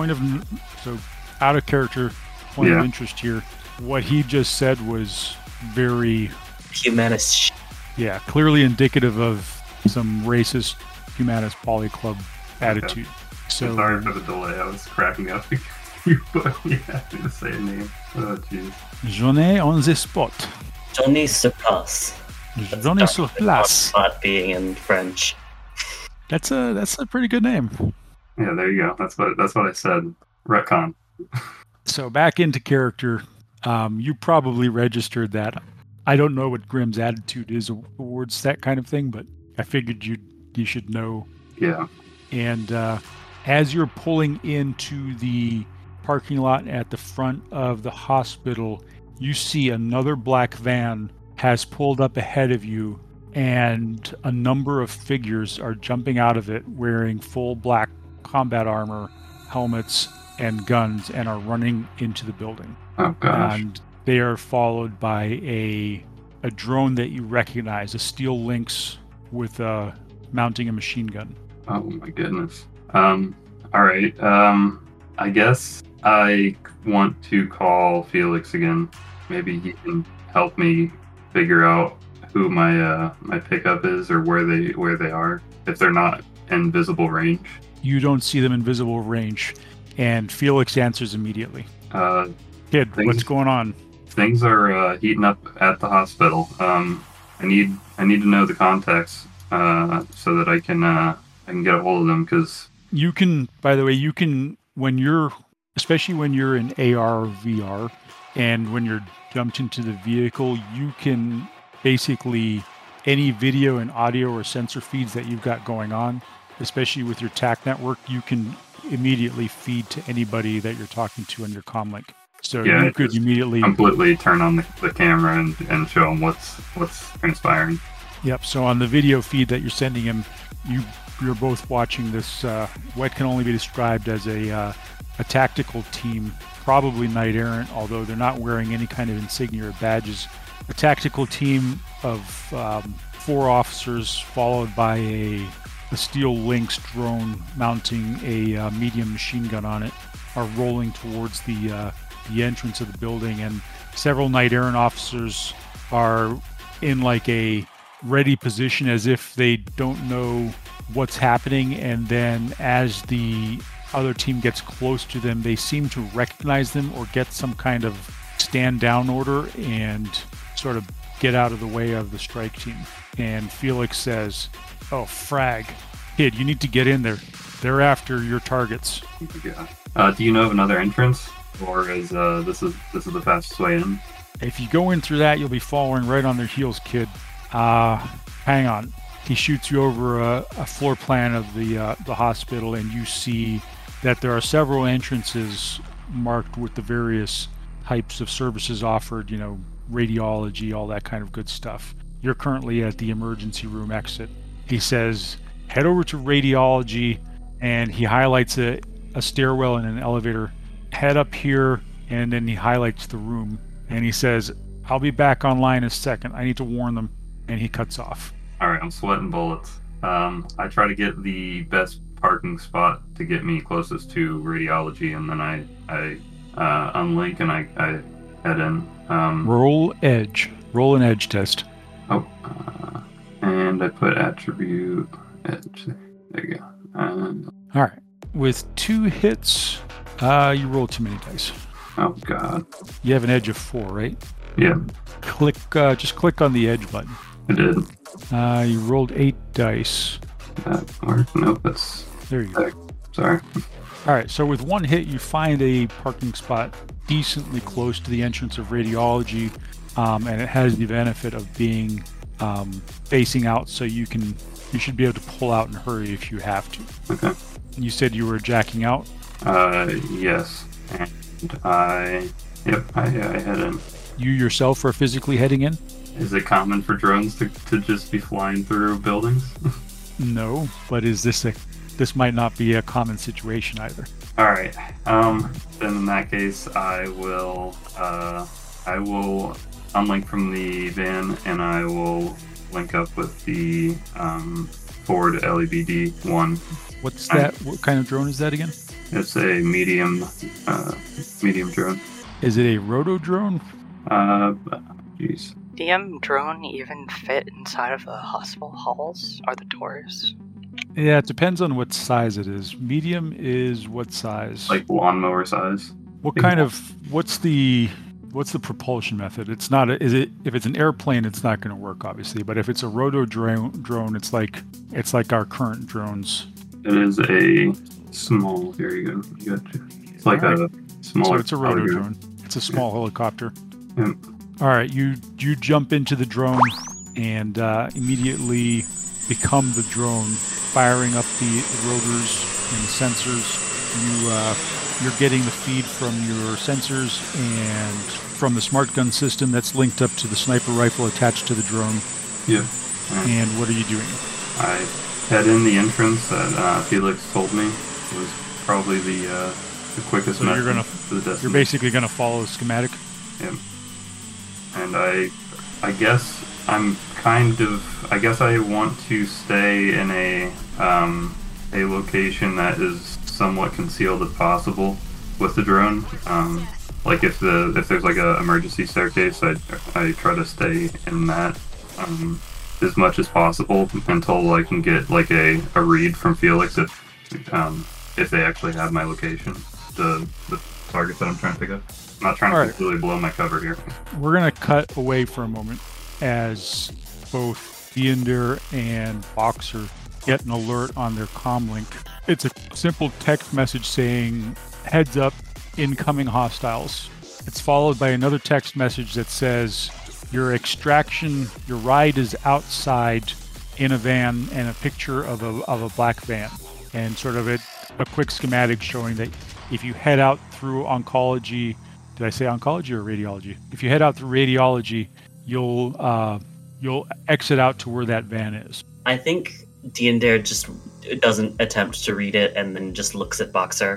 out of character, point of interest here. What he just said was very Humanist. Yeah, clearly indicative of some racist humanist polyclub attitude. So sorry for the delay. I was cracking up because you had to say a name. Oh, jeez. Johnny on the spot. Johnny sur place. Johnny sur place. Spot being in French. That's a pretty good name. Yeah, there you go. That's what I said. Retcon. So back into character. You probably registered that. I don't know what Grimm's attitude is towards that kind of thing, but I figured you should know. Yeah. And as you're pulling into the parking lot at the front of the hospital, you see another black van has pulled up ahead of you, and a number of figures are jumping out of it wearing full black combat armor, helmets, and guns, and are running into the building. Oh, gosh. And they are followed by a drone that you recognize, a Steel Lynx with mounting a machine gun. Oh my goodness. All right. I guess I want to call Felix again. Maybe he can help me figure out who my pickup is or where they are if they're not in visible range. You don't see them in visible range, and Felix answers immediately. Kid, what's going on? Things are heating up at the hospital. I need to know the context so that I can get a hold of them, because you can. By the way, you can, especially when you're in AR or VR, and when you're jumped into the vehicle, you can basically any video and audio or sensor feeds that you've got going on, especially with your TAC network, you can immediately feed to anybody that you're talking to on your comlink. So you could immediately completely turn on the camera and show him what's transpiring. Yep. So on the video feed that you're sending him, you're both watching this what can only be described as a a tactical team, probably Knight Errant, although they're not wearing any kind of insignia or badges. A tactical team of 4 officers, followed by a Steel Lynx drone mounting a medium machine gun on it, are rolling towards the entrance of the building, and several Knight Errant officers are in like a ready position as if they don't know what's happening, and then as the other team gets close to them, they seem to recognize them or get some kind of stand down order and sort of get out of the way of the strike team. And Felix says, "Oh, frag. Kid, you need to get in there. They're after your targets." Yeah. Do you know of another entrance, or is this is the fastest way in? If you go in through that, you'll be following right on their heels, kid. Hang on. He shoots you over a floor plan of the hospital, and you see that there are several entrances marked with the various types of services offered, radiology, all that kind of good stuff. You're currently at the emergency room exit. He says, head over to radiology, and he highlights a stairwell and an elevator. Head up here, and then he highlights the room, and he says, I'll be back online in a second. I need to warn them. And he cuts off. All right, I'm sweating bullets. I try to get the best parking spot to get me closest to radiology, and then I unlink and I head in. Roll edge. Roll an edge test. Oh, and I put attribute edge. There you go. All right. With 2 hits, you roll too many dice. Oh God. You have an edge of 4, right? Yeah. Just click on the edge button. I did. You rolled 8 dice. That worked. Nope, that's... There you go. Sorry. All right, so with 1 hit, you find a parking spot decently close to the entrance of radiology, and it has the benefit of being facing out, so you should be able to pull out and hurry if you have to. Okay. You said you were jacking out? Yes. And I head in. You yourself are physically heading in? Is it common for drones to just be flying through buildings? No, but this might not be a common situation either. All right. Then in that case, I will unlink from the van, and I will link up with the Ford LEBD-1. What's that? What kind of drone is that again? It's a medium drone. Is it a roto drone? Jeez. DM drone even fit inside of the hospital halls? Are the doors? Yeah, it depends on what size it is. Medium is what size? Like lawnmower size. What's the propulsion method? It's not if it's an airplane, it's not going to work obviously, but if it's a roto drone, it's like our current drones. It is a small, here you go. You got you. It's like a small. So it's a roto drone. It's a small helicopter. Yeah. All right, you jump into the drone and immediately become the drone, firing up the rotors and the sensors. You're getting the feed from your sensors and from the smart gun system that's linked up to the sniper rifle attached to the drone. Yeah. And what are you doing? I head in the entrance that Felix told me was probably the quickest so method to the destination. You're basically going to follow the schematic? Yeah. And I guess I want to stay in a location that is somewhat concealed if possible with the drone. Like if there's like a emergency staircase, I try to stay in that as much as possible until I can get like a read from Felix if they actually have my location, the target that I'm trying to pick up. I'm not trying to completely blow my cover here. We're going to cut away for a moment as both Deander and Boxer get an alert on their comlink. It's a simple text message saying, heads up, incoming hostiles. It's followed by another text message that says, your ride is outside in a van, and a picture of a black van. And sort of a quick schematic showing that if you head out through oncology, did I say oncology or radiology? If you head out through radiology, you'll exit out to where that van is. I think Deander just doesn't attempt to read it and then just looks at Boxer.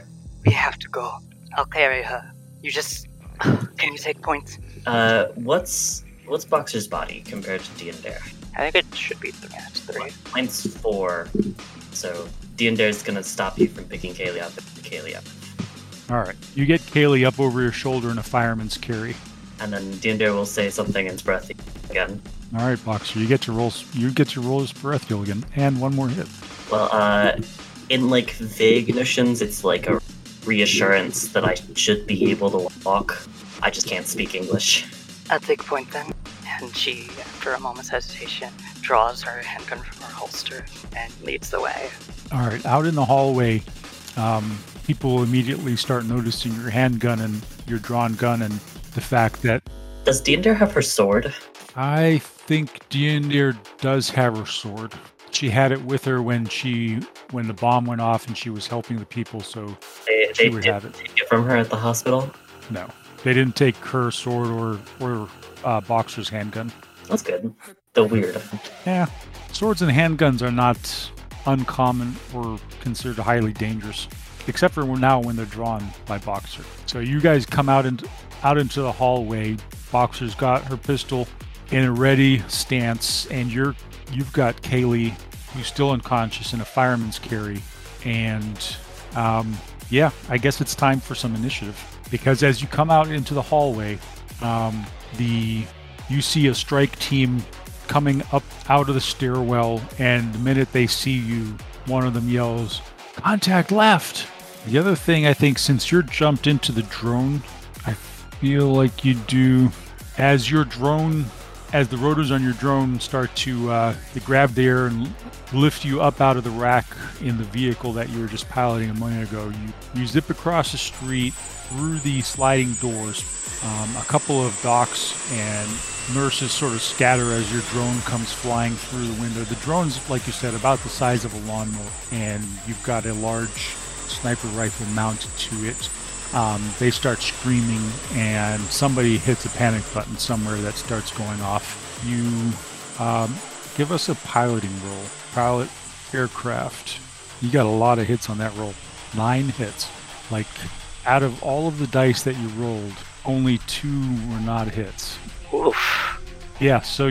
We have to go. I'll carry her. You just... Can you take points? What's Boxer's body compared to Diandere? I think it should be 3. It's 3. Mine's 4. So Diandere's gonna stop you from picking Kaylee up. All right. You get Kaylee up over your shoulder in a fireman's carry. And then Diandere will say something in breath again. All right, Boxer. You get to roll his Berethiel again, and one more hit. Well, in like vague notions, it's like a reassurance that I should be able to walk. I just can't speak English. I'll take point then. And she, after a moment's hesitation, draws her handgun from her holster and leads the way. All right. Out in the hallway, people immediately start noticing your handgun and your drawn gun, and the fact that... Does Diandere have her sword? I think Diandere does have her sword. She had it with her when the bomb went off and she was helping the people, so she would have it. Take it from her at the hospital? No. They didn't take her sword or Boxer's handgun. That's good. Though weird. Yeah. Swords and handguns are not uncommon or considered highly dangerous, except for now when they're drawn by Boxer. So you guys come out into the hallway. Boxer's got her pistol in a ready stance, and you've got Kaylee, who's still unconscious, in a fireman's carry. And yeah, I guess it's time for some initiative, because as you come out into the hallway, you see a strike team coming up out of the stairwell, and the minute they see you, one of them yells, "Contact left!" The other thing, I think, since you're jumped into the drone, I feel like you do, as the rotors on your drone start to they grab the air and lift you up out of the rack in the vehicle that you were just piloting a moment ago. You zip across the street through the sliding doors. A couple of docs and nurses sort of scatter as your drone comes flying through the window. The drone's, like you said, about the size of a lawnmower, and you've got a large sniper rifle mounted to it. They start screaming, and somebody hits a panic button somewhere that starts going off. You give us a piloting roll. Pilot aircraft. You got a lot of hits on that roll. 9 hits. Like, out of all of the dice that you rolled, only 2 were not hits. Oof. Yeah, so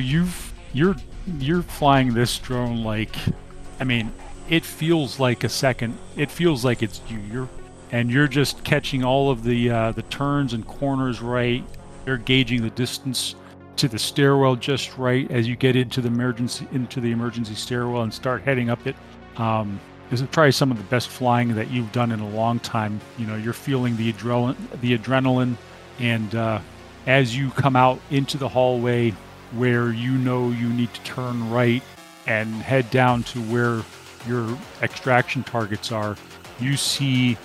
you're flying this drone like, I mean, it feels like a second. It feels like it's you. You're just catching all of the turns and corners right. You're gauging the distance to the stairwell just right as you get into the emergency stairwell and start heading up it. This is probably some of the best flying that you've done in a long time. You know, you're feeling the adrenaline, and as you come out into the hallway where you know you need to turn right and head down to where your extraction targets are, you see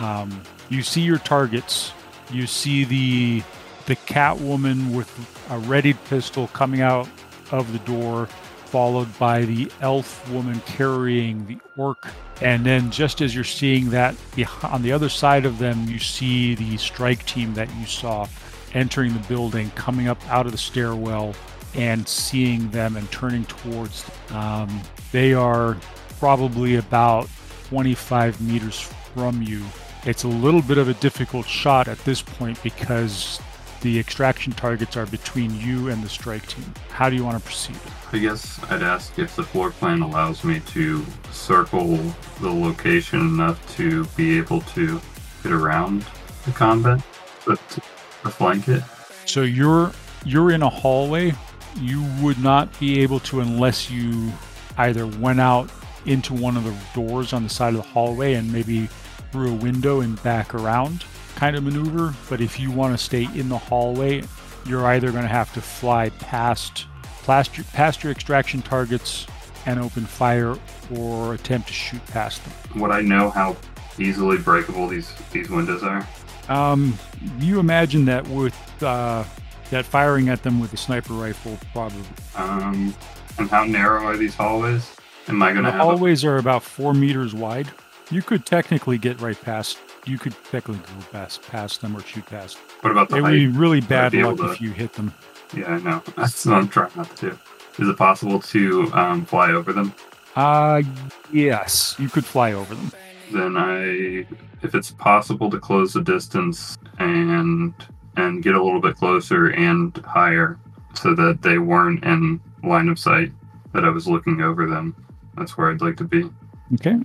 your targets. You see the Catwoman with a readied pistol coming out of the door, followed by the elf woman carrying the orc. And then just as you're seeing that, on the other side of them, you see the strike team that you saw entering the building, coming up out of the stairwell and seeing them and turning towards them. They are probably about 25 meters from you. It's a little bit of a difficult shot at this point because the extraction targets are between you and the strike team. How do you want to proceed? I guess I'd ask if the floor plan allows me to circle the location enough to be able to get around the combat, but to flank it. So you're in a hallway. You would not be able to unless you either went out into one of the doors on the side of the hallway and maybe through a window and back around kind of maneuver. But if you want to stay in the hallway, you're either going to have to fly past your extraction targets and open fire, or attempt to shoot past them. Would I know how easily breakable these windows are? You imagine that with that firing at them with a sniper rifle, probably. And how narrow are these hallways? Am I going to have... The hallways are about 4 meters wide. You could technically get right past. You could technically go past them or shoot past. What about the height? It would be really bad luck if you hit them. Yeah, I know. That's what I'm trying not to do. Is it possible to fly over them? Yes, you could fly over them. then if it's possible to close the distance and get a little bit closer and higher so that they weren't in line of sight, that I was looking over them. That's where I'd like to be. Okay.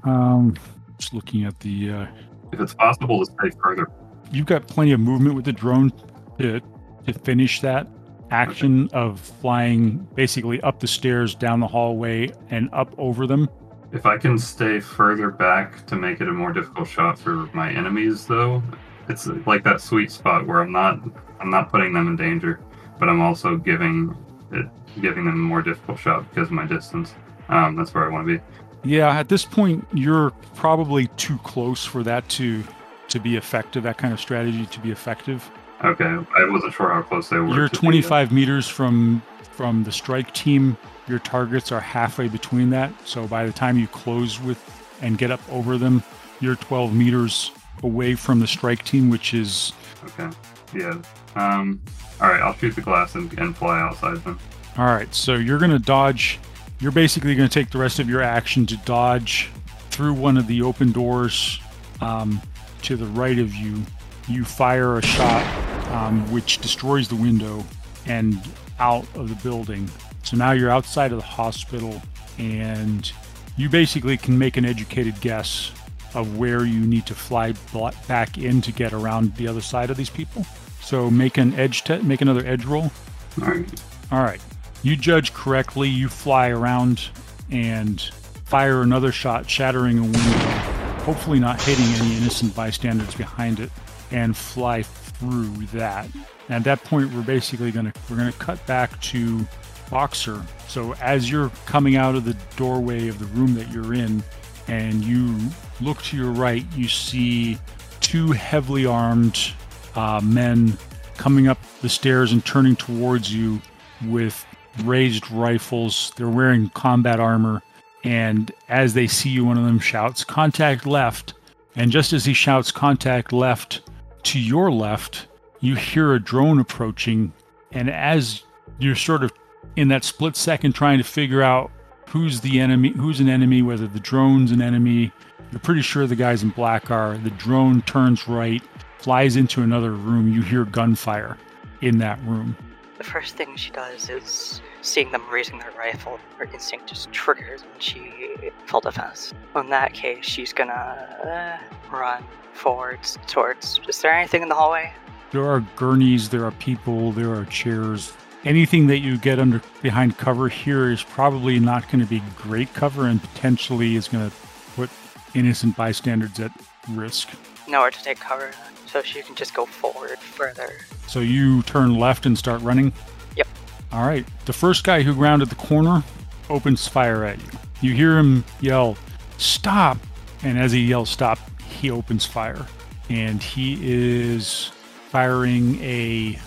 Just looking at the... If it's possible to stay further. You've got plenty of movement with the drone to finish that action of flying basically up the stairs, down the hallway, and up over them. If I can stay further back to make it a more difficult shot for my enemies, though, it's like that sweet spot where I'm not putting them in danger, but I'm also giving them a more difficult shot because of my distance. That's where I want to be. Yeah, at this point, you're probably too close for that to be effective, that kind of strategy to be effective. Okay, I wasn't sure how close they were. You're 25 meters from the strike team. Your targets are halfway between that, so by the time you close with and get up over them, you're 12 meters away from the strike team, which is... Okay, yeah. All right, I'll shoot the glass and fly outside them. All right, so you're going to dodge. You're basically going to take the rest of your action to dodge through one of the open doors to the right of you. You fire a shot which destroys the window and out of the building. So now you're outside of the hospital, and you basically can make an educated guess of where you need to fly back in to get around the other side of these people. So make an make another edge roll. All right. You judge correctly. You fly around and fire another shot, shattering a window, hopefully not hitting any innocent bystanders behind it, and fly through that. And at that point, we're gonna cut back to Boxer. So as you're coming out of the doorway of the room that you're in, and you look to your right, you see two heavily armed men coming up the stairs and turning towards you with raised rifles. They're wearing combat armor, and as they see you, one of them shouts, "Contact left!" And just as he shouts, "Contact left," to your left, you hear a drone approaching, and as you're sort of in that split second trying to figure out who's an enemy, whether the drone's an enemy, you're pretty sure the guys in black are. The drone turns right, flies into another room. You hear gunfire in that room. The first thing she does is, seeing them raising their rifle, her instinct just triggers and she full defense. In that case, she's gonna run forwards towards... Is there anything in the hallway? There are gurneys, there are people, there are chairs. Anything that you get behind cover here is probably not going to be great cover and potentially is going to put innocent bystanders at risk. Nowhere to take cover, so she can just go forward further. So you turn left and start running? Yep. All right. The first guy who rounded the corner opens fire at you. You hear him yell, "Stop!" And as he yells stop, he opens fire. And he is firing a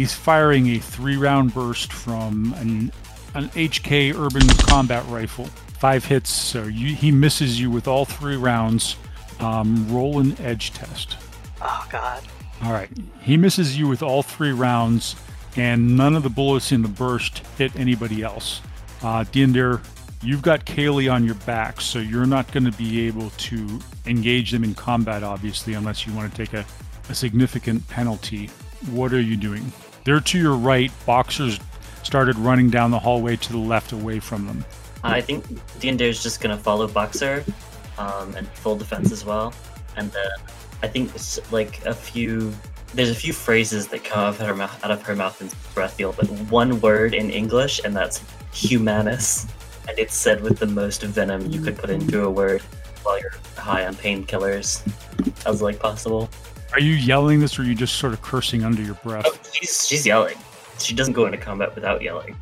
3-round burst from an HK Urban Combat Rifle. 5 hits, so he misses you with all 3 rounds. Roll an edge test. Oh, God. All right. He misses you with all 3 rounds, and none of the bullets in the burst hit anybody else. Dinder, you've got Kaylee on your back, so you're not going to be able to engage them in combat, obviously, unless you want to take a significant penalty. What are you doing? They're to your right. Boxers started running down the hallway to the left away from them. I think Dinder's just going to follow Boxer and full defense as well. And I think it's like there's a few phrases that come out of her mouth in Breathiel, but one word in English, and that's humanus. And it's said with the most venom you could put into a word while you're high on painkillers as possible. Are you yelling this, or are you just sort of cursing under your breath? Oh, she's yelling. She doesn't go into combat without yelling.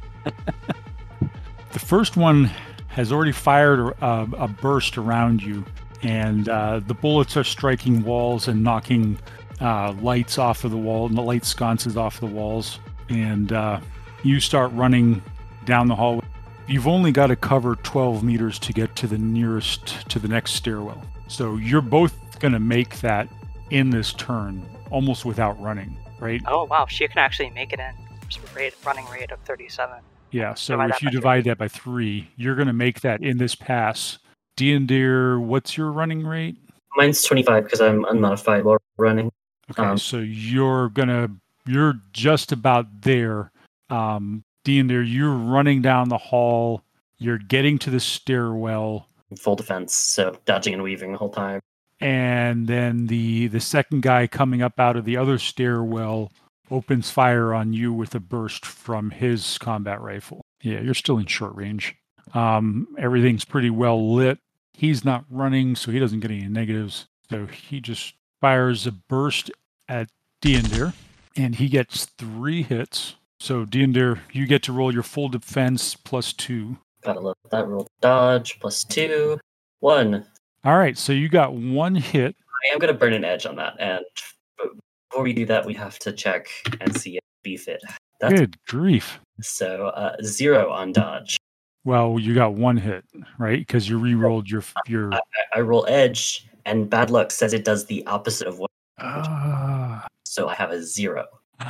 The first one has already fired a burst around you, and the bullets are striking walls and knocking lights off of the wall, and the light sconces off the walls, and you start running down the hallway. You've only got to cover 12 meters to get to the next stairwell. So you're both going to make that in this turn, almost without running, right? Oh, wow. She can actually make it in. Running rate of 37. Yeah, so if you divide that by 3, you're going to make that in this pass Deer, what's your running rate? Mine's 25 because I'm unmodified while running. Okay, so you're just about there. Deer, you're running down the hall. You're getting to the stairwell. Full defense, so dodging and weaving the whole time. And then the second guy coming up out of the other stairwell opens fire on you with a burst from his combat rifle. Yeah, you're still in short range. Everything's pretty well lit. He's not running, so he doesn't get any negatives. So he just fires a burst at Deer, and he gets 3 hits. So Deer, you get to roll your full defense +2. Gotta love that roll. Dodge +2. 1. All right, so you got 1 hit. I am gonna burn an edge on that, and before we do that, we have to check and see if beef it. That's Good grief. so 0 on dodge. Well, you got 1 hit, right? Because you re-rolled your. I roll edge, and bad luck says it does the opposite of what. So I have a 0.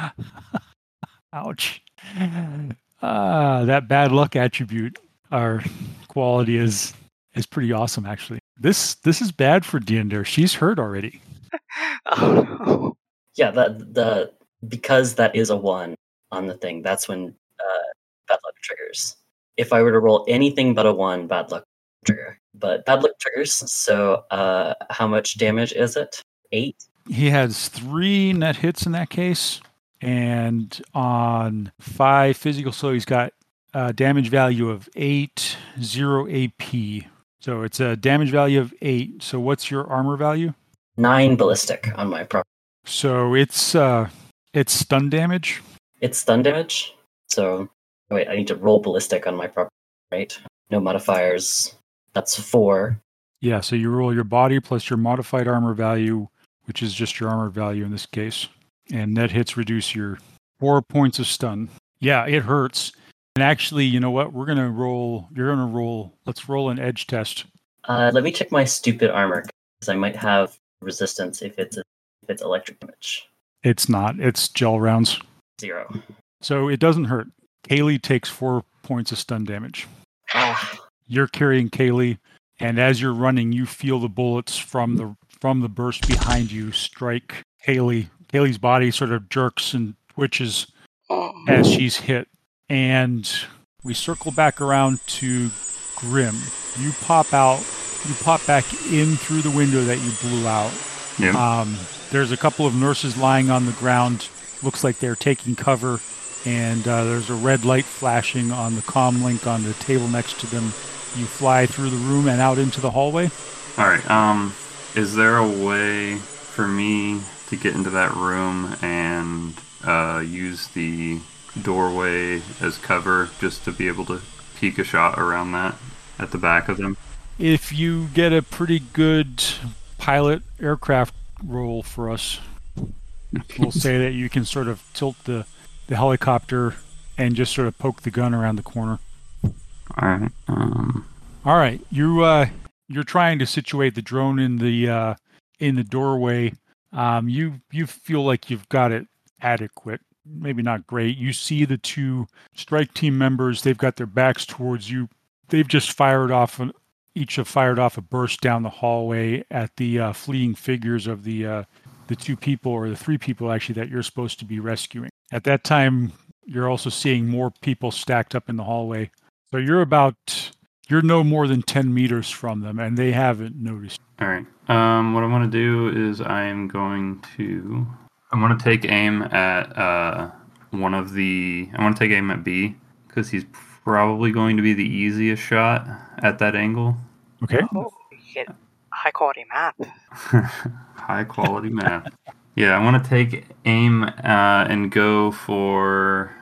Ouch. That bad luck attribute or quality is pretty awesome, actually. This is bad for Deer. She's hurt already. Oh no. Yeah, because that is a 1 on the thing. That's when bad luck triggers. If I were to roll anything but a 1, bad luck trigger. But bad luck triggers. So how much damage is it? 8. He has 3 net hits in that case, and on 5 physical, so he's got a damage value of 8, 0 AP. So it's a damage value of 8. So what's your armor value? 9 ballistic on my property. So it's stun damage. It's stun damage. So wait, I need to roll ballistic on my property, right? No modifiers. That's 4. Yeah, so you roll your body plus your modified armor value, which is just your armor value in this case. And net hits reduce your 4 points of stun. Yeah, it hurts. And actually, you know what? You're gonna roll. Let's roll an edge test. Let me check my stupid armor because I might have resistance if it's electric damage. It's not. It's gel rounds. 0. So it doesn't hurt. Kaylee takes 4 points of stun damage. You're carrying Kaylee, and as you're running, you feel the bullets from the burst behind you strike Kaylee. Kaylee's body sort of jerks and twitches as she's hit. And we circle back around to Grim. You pop back in through the window that you blew out. Yeah. There's a couple of nurses lying on the ground. Looks like they're taking cover. And there's a red light flashing on the comm link on the table next to them. You fly through the room and out into the hallway. All right. Is there a way for me to get into that room and use the doorway as cover just to be able to peek a shot around that at the back of them? If you get a pretty good pilot aircraft roll for us, we'll say that you can sort of tilt the helicopter and just sort of poke the gun around the corner. All right. All right. You're trying to situate the drone in the doorway. You feel like you've got it adequate. Maybe not great. You see the 2 strike team members. They've got their backs towards you. They've just each have fired off a burst down the hallway at the fleeing figures of the 2 people, or the 3 people actually, that you're supposed to be rescuing. At that time, you're also seeing more people stacked up in the hallway. So you're no more than 10 meters from them, and they haven't noticed. All right. What I want to do is I want to take aim at I want to take aim at B, because he's probably going to be the easiest shot at that angle. Okay. Oh, you get a high quality map. High quality map. Yeah, I want to take aim and go for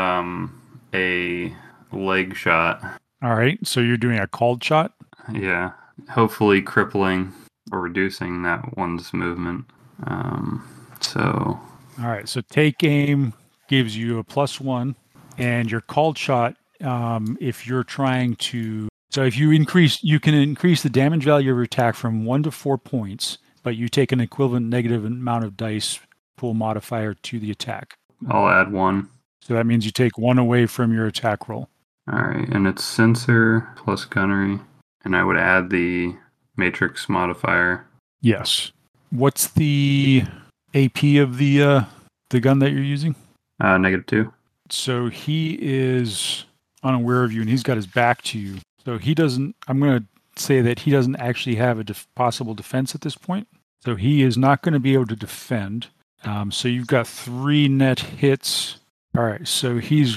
a leg shot. All right. So you're doing a called shot? Yeah. Hopefully crippling or reducing that one's movement. All right. So take aim gives you a +1, and your called shot, if you're trying to... So if you can increase the damage value of your attack from 1 to 4 points, but you take an equivalent negative amount of dice pool modifier to the attack. I'll add 1. So that means you take 1 away from your attack roll. All right, and it's sensor plus gunnery. And I would add the matrix modifier. Yes. What's the AP of the gun that you're using? -2. So he is unaware of you, and he's got his back to you. So he doesn't. I'm going to say that he doesn't actually have a possible defense at this point. So he is not going to be able to defend. So you've got 3 net hits. All right. So he's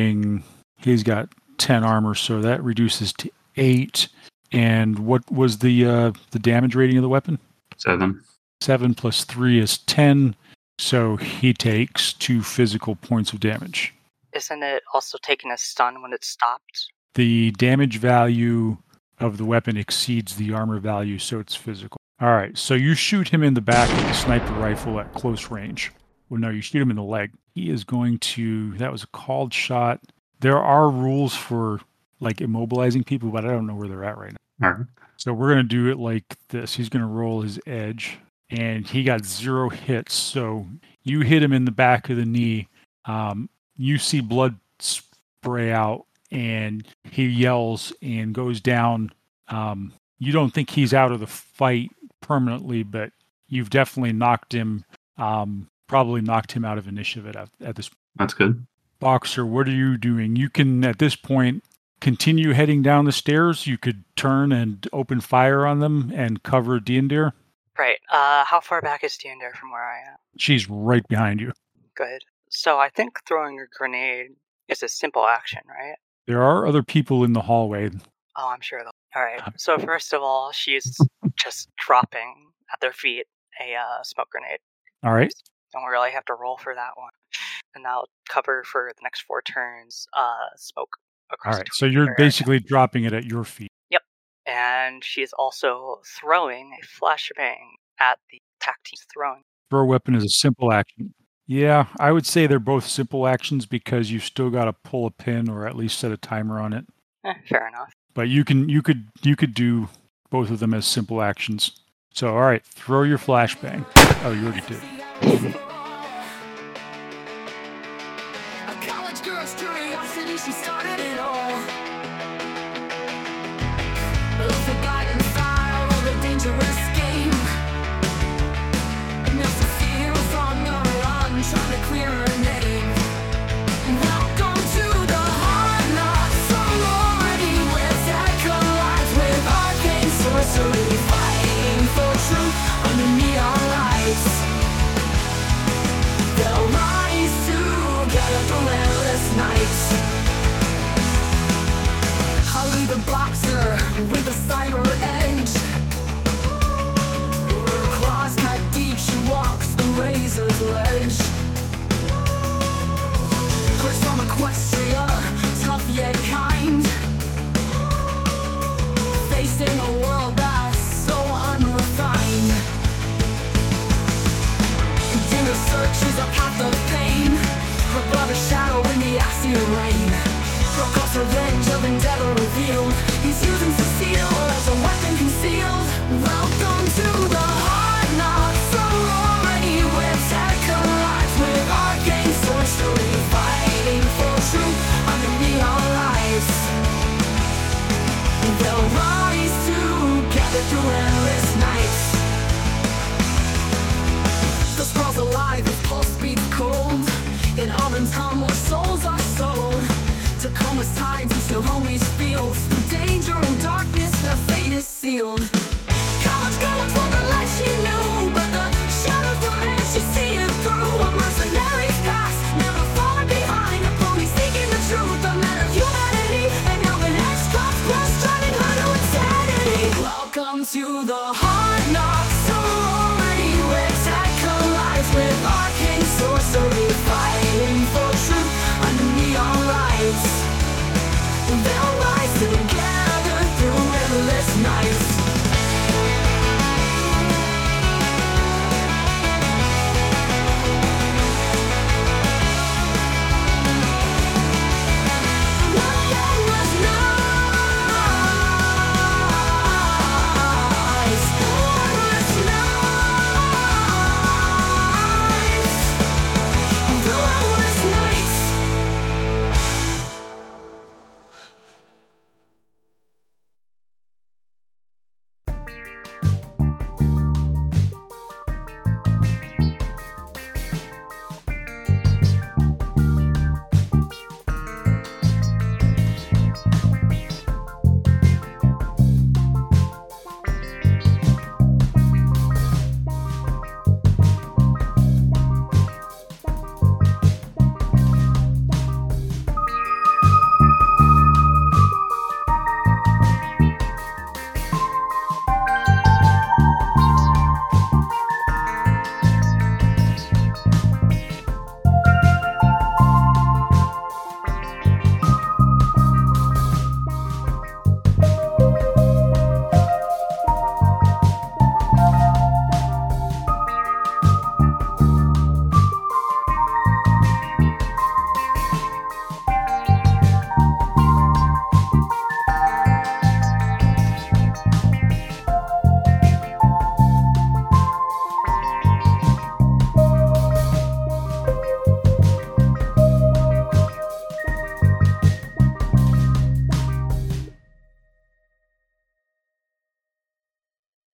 got 10 armor, so that reduces to 8. And what was the damage rating of the weapon? 7. 7 plus 3 is 10. So he takes 2 physical points of damage. Isn't it also taking a stun when it's stopped? The damage value of the weapon exceeds the armor value, so it's physical. All right, so you shoot him in the back with a sniper rifle at close range. Well, no, you shoot him in the leg. He is going to... That was a called shot. There are rules for, like, immobilizing people, but I don't know where they're at right now. All right. So we're going to do it like this. He's going to roll his edge, and he got 0 hits. So you hit him in the back of the knee. You see blood spray out, and he yells and goes down. You don't think he's out of the fight permanently, but you've definitely knocked him, probably knocked him out of initiative at this point. That's good. Boxer, what are you doing? You can, at this point, continue heading down the stairs. You could turn and open fire on them and cover Diandir. Right. How far back is Diandir from where I am? She's right behind you. Good. So I think throwing a grenade is a simple action, right? There are other people in the hallway. Oh, I'm sure. All right. So first of all, she's just dropping at their feet a smoke grenade. All right. Don't really have to roll for that one. And I'll cover for the next 4 turns smoke across. All right. So you're basically dropping it at your feet. Yep. And she's also throwing a flashbang at the attack team's throwing. Throw weapon is a simple action. Yeah, I would say they're both simple actions because you've still got to pull a pin or at least set a timer on it. Fair enough. But you could do both of them as simple actions. So all right, throw your flashbang. Oh, you already did. A college girl's curiosity, she started it all. Love the guiding fire of a dangerous game. And there's a fear on the run, trying to clear her name. Welcome to the hard knocks sorority, where tech collides with arcane sorcery, fighting for truth under neon lights. They'll rise together through endless nights. Holly the boxer with a cyber edge. Claws cut deep, she walks the razor's ledge. Chris from Equestria, tough yet kind. Facing a world that's so unrefined. Dinner searches a path of pain. Her brother's shadow in the acid rain. Prokop's revenge of endeavor revealed. He's using Cecile as a weapon concealed. Welcome to the hard knocks sorority, where tech collides with arcane sorcery, fighting for truth under neon lights. They'll rise together through endless nights. The scroll's alive, its pulse beats cold. In Auburn town where souls are sold. Tacoma's tides and still homies feel. Through danger and darkness, their fate is sealed.